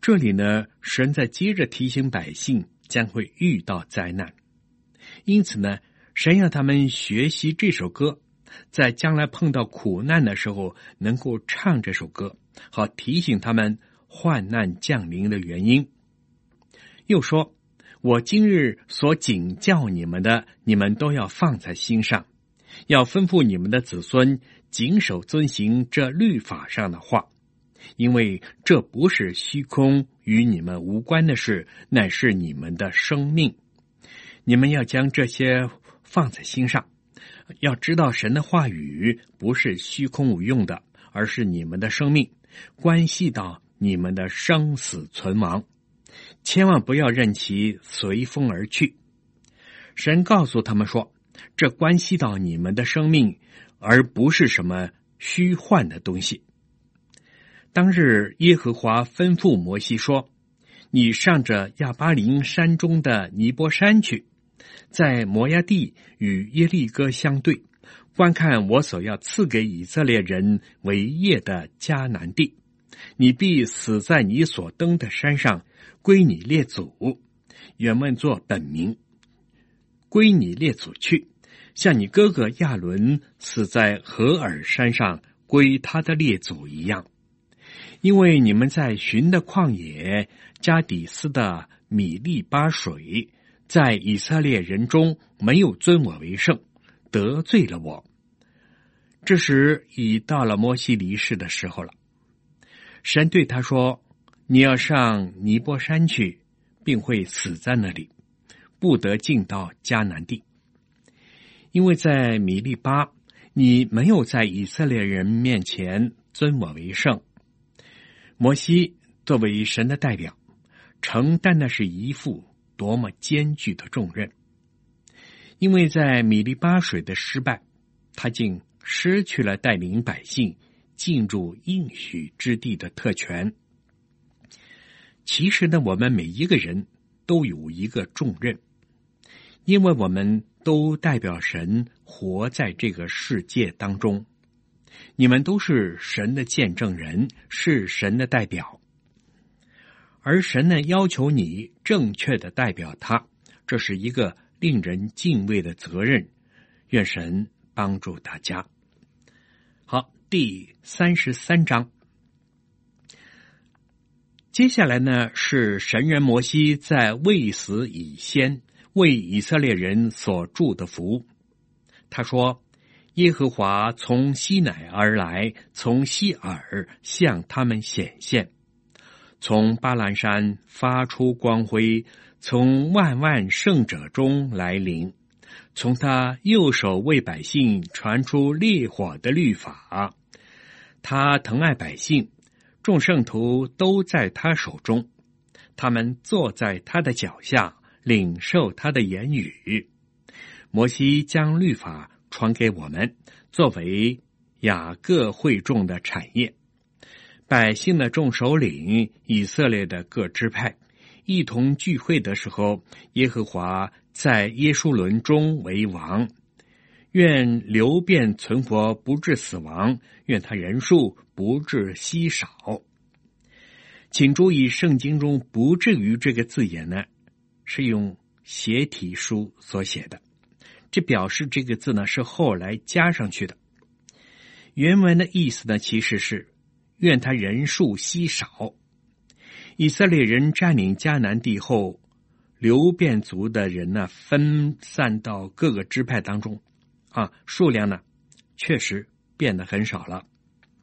这里呢，神在接着提醒百姓将会遇到灾难，因此呢，神要他们学习这首歌，在将来碰到苦难的时候能够唱这首歌，好提醒他们患难降临的原因。又说，我今日所警教你们的，你们都要放在心上，要吩咐你们的子孙谨守遵行这律法上的话，因为这不是虚空与你们无关的事，乃是你们的生命。你们要将这些放在心上，要知道神的话语不是虚空无用的，而是你们的生命，关系到你们的生死存亡，千万不要任其随风而去。神告诉他们说，这关系到你们的生命，而不是什么虚幻的东西。当日耶和华吩咐摩西说，你上着亚巴琳山中的尼波山去，在摩押地与耶利哥相对，观看我所要赐给以色列人为业的迦南地。你必死在你所登的山上，归你列祖，原文作本名，归你列祖去，像你哥哥亚伦死在何珥山上，归他的列祖一样。因为你们在寻的旷野加底斯的米利巴水，在以色列人中没有尊我为圣，得罪了我。这时已到了摩西离世的时候了。神对他说，你要上尼波山去，并会死在那里，不得进到迦南地。因为在米利巴，你没有在以色列人面前尊我为圣。摩西作为神的代表，承担的是一副多么艰巨的重任。因为在米利巴水的失败，他竟失去了带领百姓进入应许之地的特权。其实呢，我们每一个人都有一个重任，因为我们都代表神活在这个世界当中。你们都是神的见证人，是神的代表，而神呢，要求你正确的代表他，这是一个令人敬畏的责任。愿神帮助大家。好，第33章。接下来呢，是神人摩西在未死以先为以色列人所祝的福。他说，耶和华从西乃而来，从西珥向他们显现，从巴兰山发出光辉，从万万圣者中来临，从他右手为百姓传出烈火的律法。他疼爱百姓，众圣徒都在他手中，他们坐在他的脚下，领受他的言语。摩西将律法传给我们，作为雅各会众的产业。百姓的众首领，以色列的各支派，一同聚会的时候，耶和华在耶书伦中为王。愿流变存活，不致死亡，愿他人数不致稀少。请注意，圣经中不至于这个字眼呢，是用斜体书所写的，这表示这个字呢是后来加上去的。原文的意思呢，其实是愿他人数稀少。以色列人占领迦南地后，流变族的人呢分散到各个支派当中，数量呢确实变得很少了。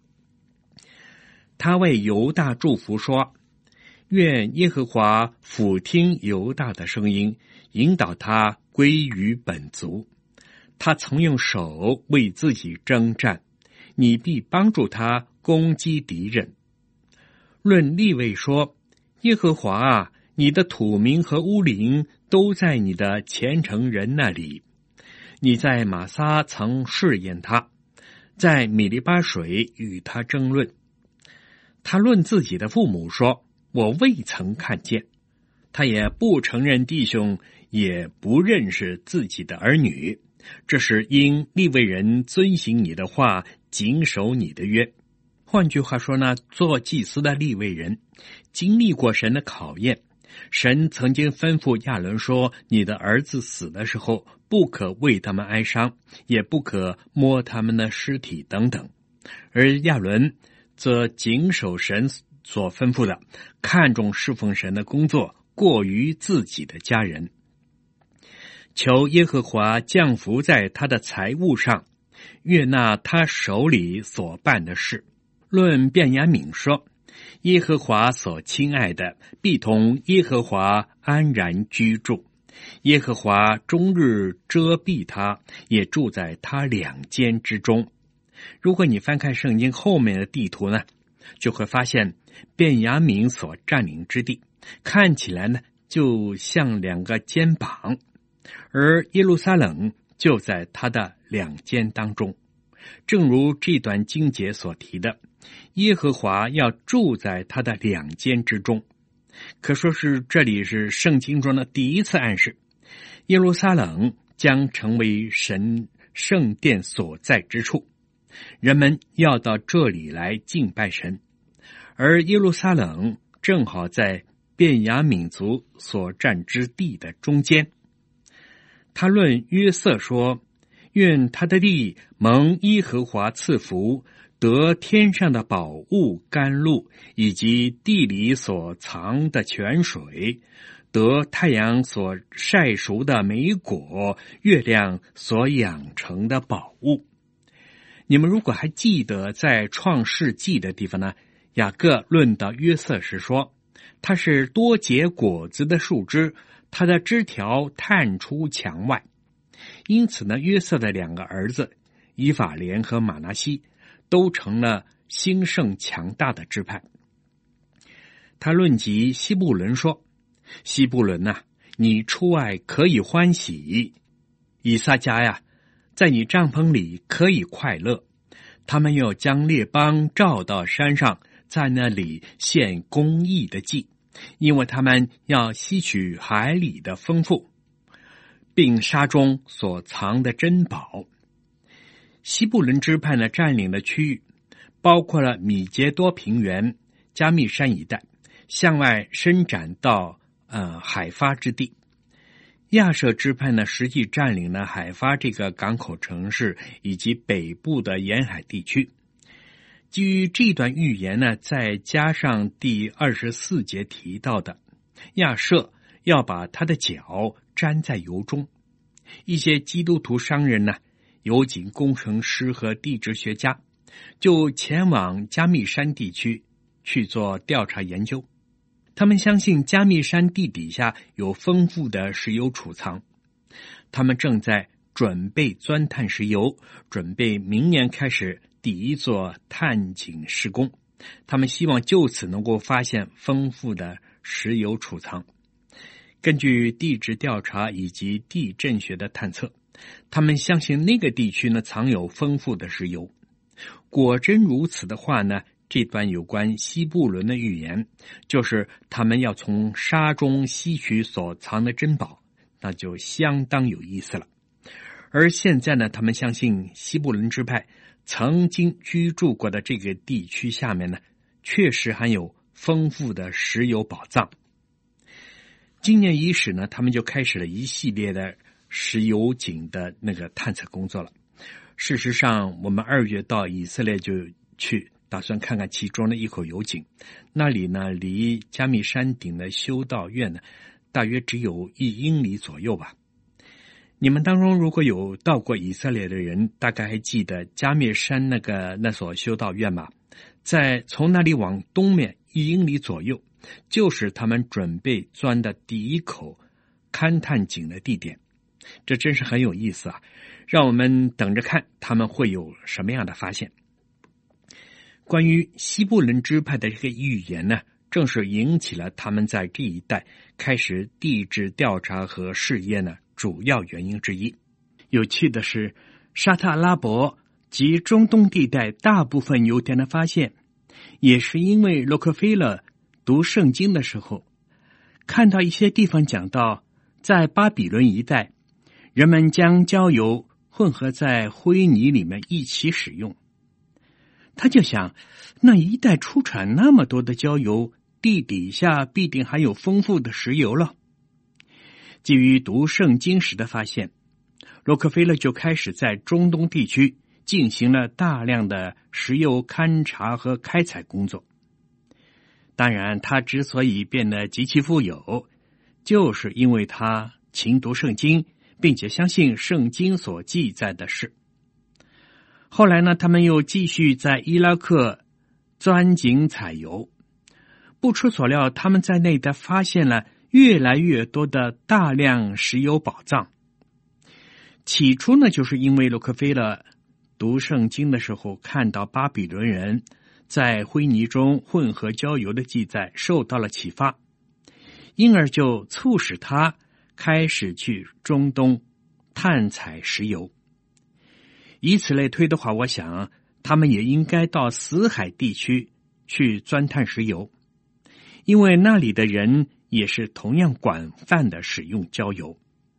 他为犹大祝福说，愿耶和华俯听犹大的声音，引导他归于本族。他曾用手为自己征战，你必帮助他攻击敌人。论利未说，耶和华啊，你的土民和乌灵都在你的虔诚人那里。你在玛撒曾试验他，在米利巴水与他争论。他论自己的父母说，我未曾看见。他也不承认弟兄，也不认识自己的儿女。这是因利未人遵行你的话，谨守你的约。 换句话说呢，做祭司的利未人经历过神的考验。神曾经吩咐亚伦说，你的儿子死的时候，不可为他们哀伤，也不可摸他们的尸体等等。而亚伦则谨守神所吩咐的，看重侍奉神的工作，过于自己的家人。求耶和华降福在他的财物上，悦纳他手里所办的事。论便雅悯说，耶和华所亲爱的必同耶和华安然居住，耶和华终日遮蔽他，也住在他两间之中。如果你翻看圣经后面的地图呢，就会发现便雅悯所占领之地看起来呢就像两个肩膀，而耶路撒冷就在他的两肩当中。正如这段经节所提的，耶和华要住在他的两肩之中，可说是这里是圣经中的第一次暗示，耶路撒冷将成为神圣殿所在之处，人们要到这里来敬拜神，而耶路撒冷正好在便雅悯族所占之地的中间。他论约瑟说，愿他的地蒙耶和华赐福，得天上的宝物甘露，以及地里所藏的泉水，得太阳所晒熟的美果，月亮所养成的宝物。你们如果还记得在创世纪的地方呢，雅各论到约瑟时说，他是多结果子的树枝，他的枝条探出墙外。因此呢，约瑟的两个儿子以法莲和马拿西都成了兴盛强大的支派。他论及西布伦说，西布伦啊，你出外可以欢喜，以撒家呀，在你帐篷里可以快乐。他们要将列邦召到山上，在那里献公义的祭，因为他们要吸取海里的丰富，并沙中所藏的珍宝。西布伦支派呢占领的区域包括了米杰多平原、加密山一带，向外伸展到海发之地。亚舍支派呢实际占领了海发这个港口城市以及北部的沿海地区。基于这段预言呢，再加上第24节提到的亚舍要把他的脚沾在油中，一些基督徒商人呢，油井工程师和地质学家就前往加密山地区去做调查研究。他们相信加密山地底下有丰富的石油储藏，他们正在准备钻探石油，准备明年开始第一座探井施工。他们希望就此能够发现丰富的石油储藏。根据地质调查以及地震学的探测，他们相信那个地区呢藏有丰富的石油。果真如此的话呢，这段有关西布伦的预言，就是他们要从沙中吸取所藏的珍宝，那就相当有意思了。而现在呢，他们相信西布伦支派曾经居住过的这个地区下面呢，确实含有丰富的石油宝藏。今年伊始呢，他们就开始了一系列的石油井的那个探测工作了。事实上，我们2月到以色列就去，打算看看其中的一口油井。那里呢，离加密山顶的修道院呢，大约只有1英里左右吧。你们当中如果有到过以色列的人，大概还记得加密山那所修道院吧？从那里往东面1英里左右，就是他们准备钻的第一口勘探井的地点。这真是很有意思啊！让我们等着看他们会有什么样的发现。关于西布伦支派的这个预言呢，正是引起了他们在这一带开始地质调查和试验呢主要原因之一。有趣的是，沙特阿拉伯及中东地带大部分油田的发现，也是因为洛克菲勒读圣经的时候，看到一些地方讲到，在巴比伦一带，人们将焦油混合在灰泥里面一起使用。 他就想，那一旦出产那么多的焦油，地底下必定还有丰富的石油了。基于读圣经时的发现，洛克菲勒就开始在中东地区进行了大量的石油勘察和开采工作。当然，他之所以变得极其富有，就是因为他勤读圣经，并且相信圣经所记载的事。后来呢，他们又继续在伊拉克钻井采油，不出所料，他们在那带发现了越来越多的大量石油宝藏。起初呢，就是因为洛克菲勒读圣经的时候看到巴比伦人在灰泥中混合焦油的记载，受到了启发，因而就促使他开始去中东探采石油。以此类推的话，我想他们也应该到死海地区去钻探石油，因为那里的人也是同样广泛的使用焦油。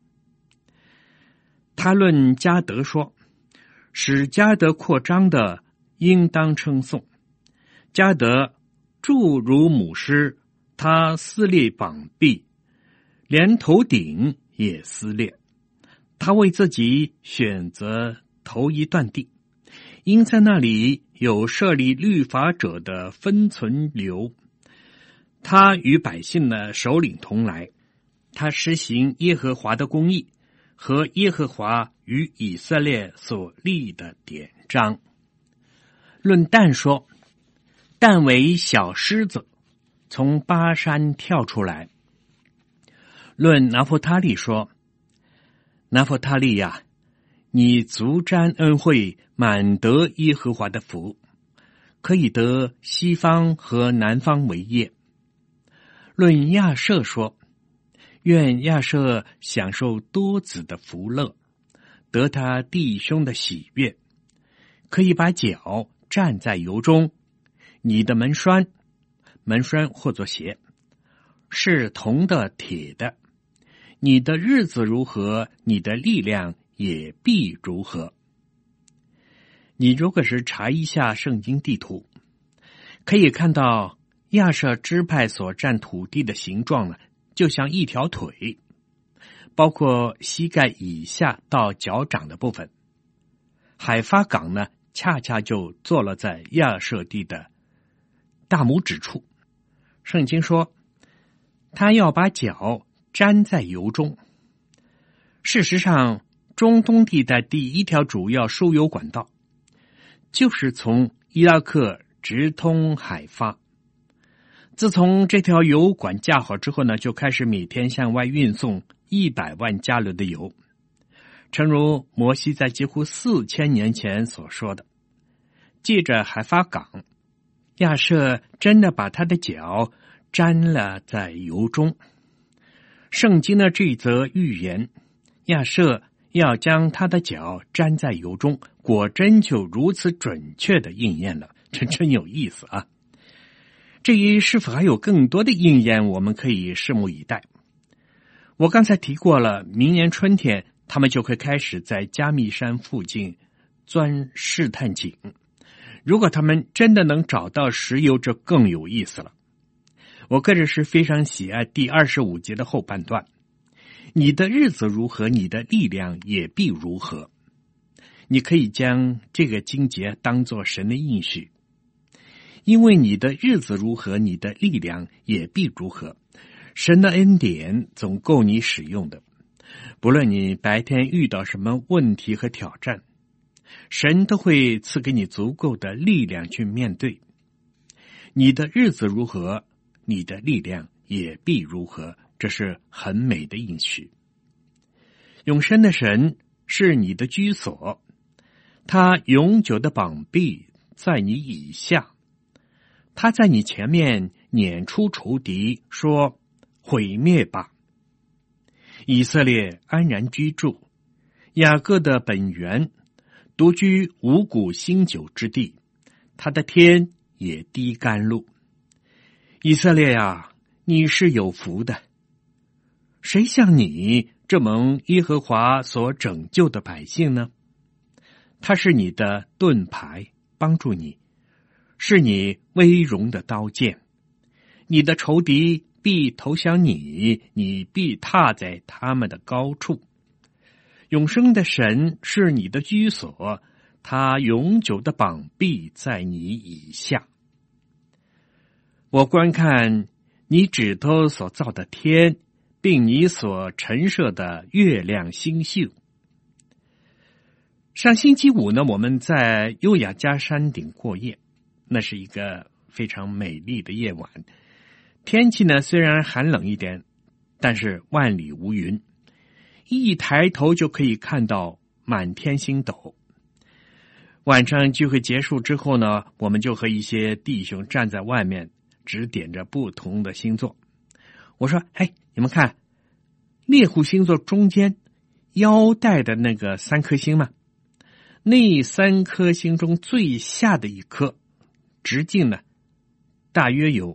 他论迦得说，使迦得扩张的应当称颂。迦得著如母狮，他撕裂膀臂，连头顶也撕裂。他为自己选择头一段地，因在那里有设立律法者的分存流。他与百姓的首领同来，他施行耶和华的公义和耶和华与以色列所立的典章。论但说，但为小狮子，从巴山跳出来。论拿弗他利说，拿弗他利呀，你足沾恩惠，满得耶和华的福，可以得西方和南方为业。论亚舍说，愿亚舍享受多子的福乐，得他弟兄的喜悦，可以把脚站在油中。你的门栓或作鞋，是铜的铁的，你的日子如何，你的力量也必如何。你如果是查一下圣经地图，可以看到亚舍支派所占土地的形状呢，就像一条腿，包括膝盖以下到脚掌的部分。海发港呢，恰恰就坐落在亚舍地的大拇指处。圣经说，他要把脚沾在油中。事实上，中东地带第一条主要输油管道，就是从伊拉克直通海发。自从这条油管架好之后呢，就开始每天向外运送100万加仑的油。诚如摩西在几乎4000年前所说的，借着海发港，亚舍真的把他的脚沾了在油中。圣经的这则预言，亚舍要将他的脚沾在油中，果真就如此准确的应验了，这真有意思啊！至于是否还有更多的应验，我们可以拭目以待。我刚才提过了，明年春天他们就会开始在加密山附近钻试探井。如果他们真的能找到石油，这更有意思了。我个人是非常喜爱第25节的后半段，你的日子如何，你的力量也必如何。你可以将这个经节当作神的应许，因为你的日子如何，你的力量也必如何。神的恩典总够你使用的，不论你白天遇到什么问题和挑战，神都会赐给你足够的力量去面对。你的日子如何，你的力量也必如何，这是很美的应许。永生的神是你的居所，他永久的膀臂在你以下，他在你前面撵出仇敌，说毁灭吧。以色列安然居住，雅各的本源独居五谷新酒之地，他的天也滴甘露。以色列啊，你是有福的，谁像你这蒙耶和华所拯救的百姓呢？他是你的盾牌，帮助你， 是你威荣的刀剑，你的仇敌必投降你，你必踏在他们的高处。永生的神是你的居所，他永久的膀臂在你以下。我观看你指头所造的天，并你所陈设的月亮星宿。上星期五呢，我们在优雅加山顶过夜，那是一个非常美丽的夜晚。天气呢虽然寒冷一点，但是万里无云，一抬头就可以看到满天星斗。晚上聚会结束之后呢，我们就和一些弟兄站在外面，指点着不同的星座。我说：哎，你们看猎户星座中间腰带的那个3颗星嘛，那3颗星中最下的一颗直径呢大约有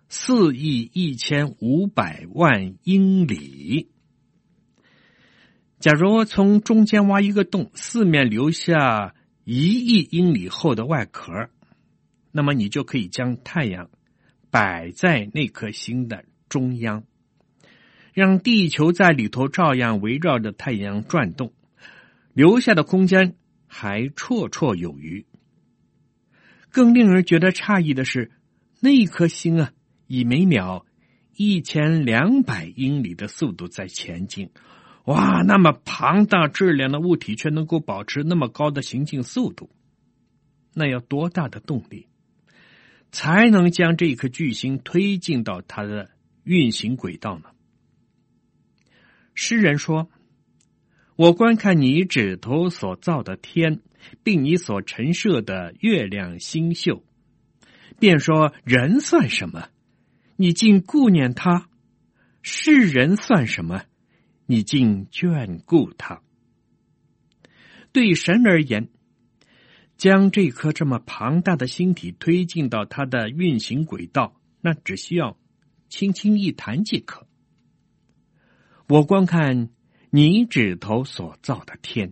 4.15亿英里。假如从中间挖一个洞，四面留下1亿英里厚的外壳，那么你就可以将太阳摆在那颗星的中央，让地球在里头照样围绕着太阳转动，留下的空间还绰绰有余。更令人觉得诧异的是，那颗星啊，以每秒1200英里的速度在前进。哇，那么庞大质量的物体却能够保持那么高的行进速度，那要多大的动力才能将这颗巨星推进到它的运行轨道呢？诗人说：我观看你指头所造的天，并你所陈设的月亮星宿，便说人算什么，你竟顾念他；世人算什么，你竟眷顾他。对神而言，将这颗这么庞大的星体推进到它的运行轨道，那只需要轻轻一弹即可。我观看你指头所造的天，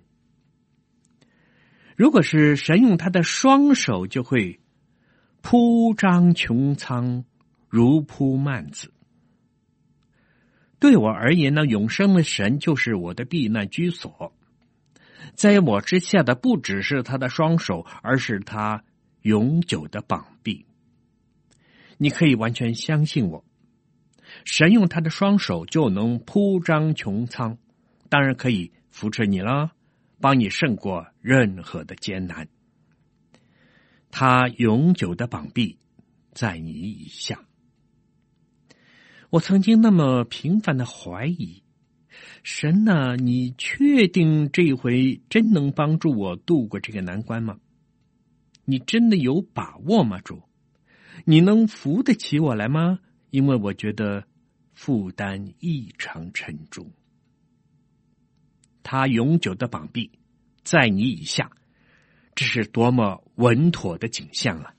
如果是神用他的双手，就会铺张穹苍，如铺幔子。对我而言呢，永生的神就是我的避难居所，在我之下的不只是他的双手，而是他永久的膀臂。你可以完全相信我，神用他的双手就能铺张穹苍，当然可以扶持你了，帮你胜过任何的艰难。他永久的膀臂在你以下。我曾经那么频繁的怀疑，神啊，你确定这回真能帮助我度过这个难关吗？你真的有把握吗，主？你能扶得起我来吗？因为我觉得负担异常沉重。他永久的膀臂在你以下，这是多么稳妥的景象啊！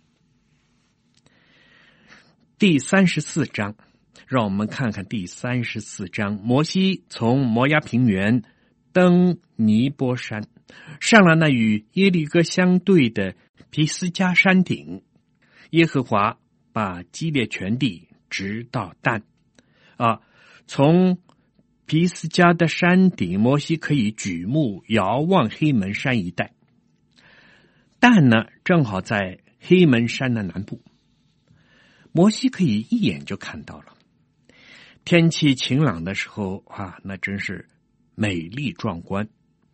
第34章，让我们看看第34章。摩西从摩押平原登尼波山，上了那与耶利哥相对的皮斯加山顶。耶和华把基列全地直到但。从皮斯加的山顶，摩西可以举目遥望黑门山一带。但呢，正好在黑门山的南部，摩西可以一眼就看到了。天气晴朗的时候那真是美丽壮观。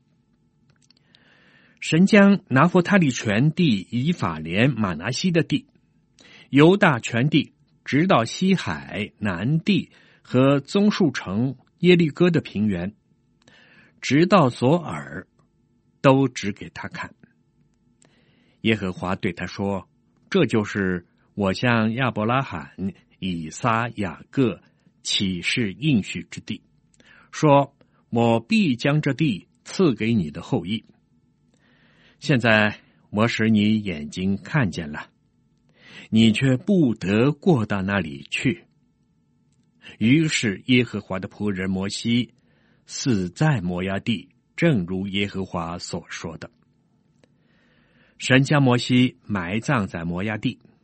神将拿弗他利全地、以法莲、玛拿西的地、犹大全地，直到西海、南地和棕树城耶利哥的平原，直到索尔，都指给他看。耶和华对他说：这就是我向亚伯拉罕、以撒、雅各起誓应许之地，说我必将这地赐给你的后裔。现在我使你眼睛看见了，你却不得过到那里去。于是耶和华的仆人摩西死在摩押地，正如耶和华所说的。神将摩西埋葬在摩押地，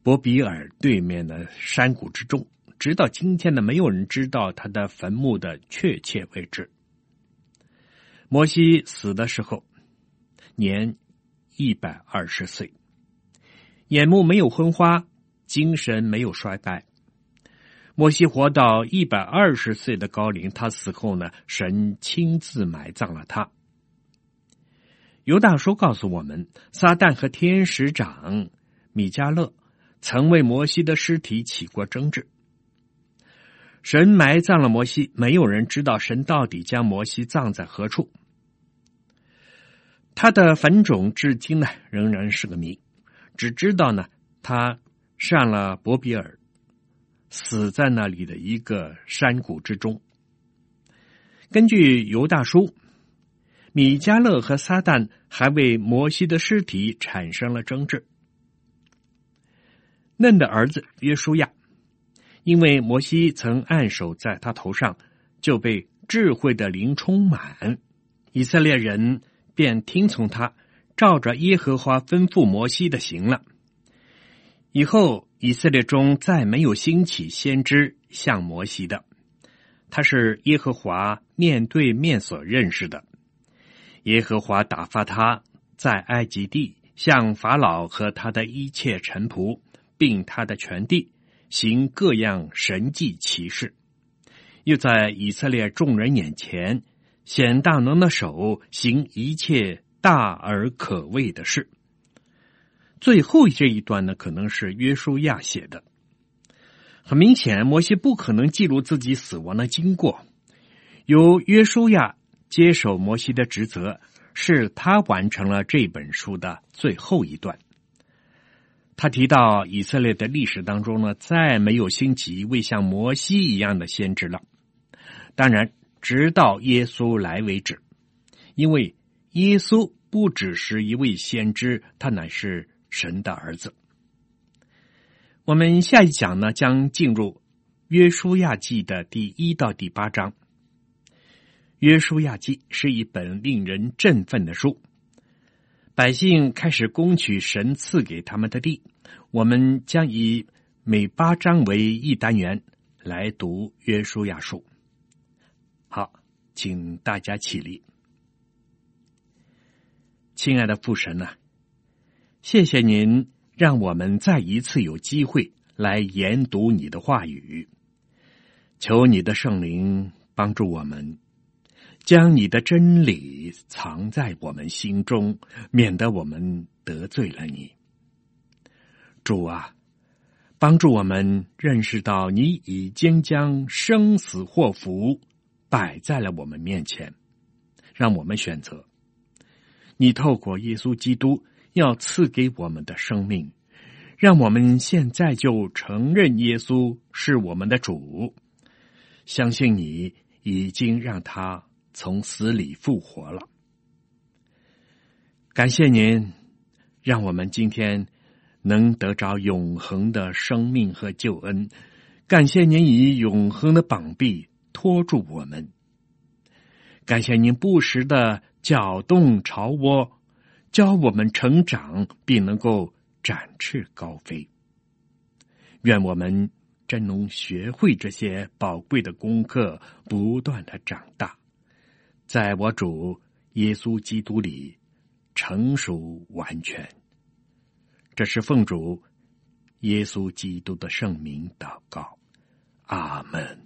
伯比尔对面的山谷之中，直到今天呢，没有人知道他的坟墓的确切位置。摩西死的时候年120岁，眼目没有昏花，精神没有衰败。摩西活到120岁的高龄，他死后呢，神亲自埋葬了他。犹大书告诉我们，撒旦和天使长米迦勒曾为摩西的尸体起过争执。神埋葬了摩西，没有人知道神到底将摩西葬在何处。他的坟冢至今呢仍然是个谜，只知道呢他上了伯比尔，死在那里的一个山谷之中。根据犹大书，米迦勒和撒旦还为摩西的尸体产生了争执。嫩的儿子约书亚，因为摩西曾按手在他头上，就被智慧的灵充满，以色列人便听从他，照着耶和华吩咐摩西的行了。以后以色列中再没有兴起先知像摩西的，他是耶和华面对面所认识的。耶和华打发他在埃及地向法老和他的一切臣仆，并他的全地行各样神迹奇事，又在以色列众人眼前显大能的手，行一切大而可畏的事。最后这一段呢，可能是约书亚写的。很明显，摩西不可能记录自己死亡的经过，由约书亚接手摩西的职责，是他完成了这本书的最后一段。他提到以色列的历史当中呢，再没有兴起一位像摩西一样的先知了。当然，直到耶稣来为止，因为耶稣不只是一位先知，他乃是神的儿子。我们下一讲呢，将进入约书亚记的第1到第8章。约书亚记是一本令人振奋的书，百姓开始攻取神赐给他们的地。我们将以每8章为一单元来读约书亚书。好，请大家起立。亲爱的父神啊，谢谢您让我们再一次有机会来研读你的话语，求你的圣灵帮助我们，将你的真理藏在我们心中，免得我们得罪了你。主啊，帮助我们认识到你已经将生死祸福摆在了我们面前，让我们选择。你透过耶稣基督要赐给我们的生命，让我们现在就承认耶稣是我们的主，相信你已经让他从死里复活了。感谢您，让我们今天能得着永恒的生命和救恩。感谢您以永恒的膀臂托住我们。感谢您不时的搅动巢窝，教我们成长，并能够展翅高飞。愿我们真能学会这些宝贵的功课，不断的长大，在我主耶稣基督里成熟完全。这是奉主耶稣基督的圣名祷告，阿们。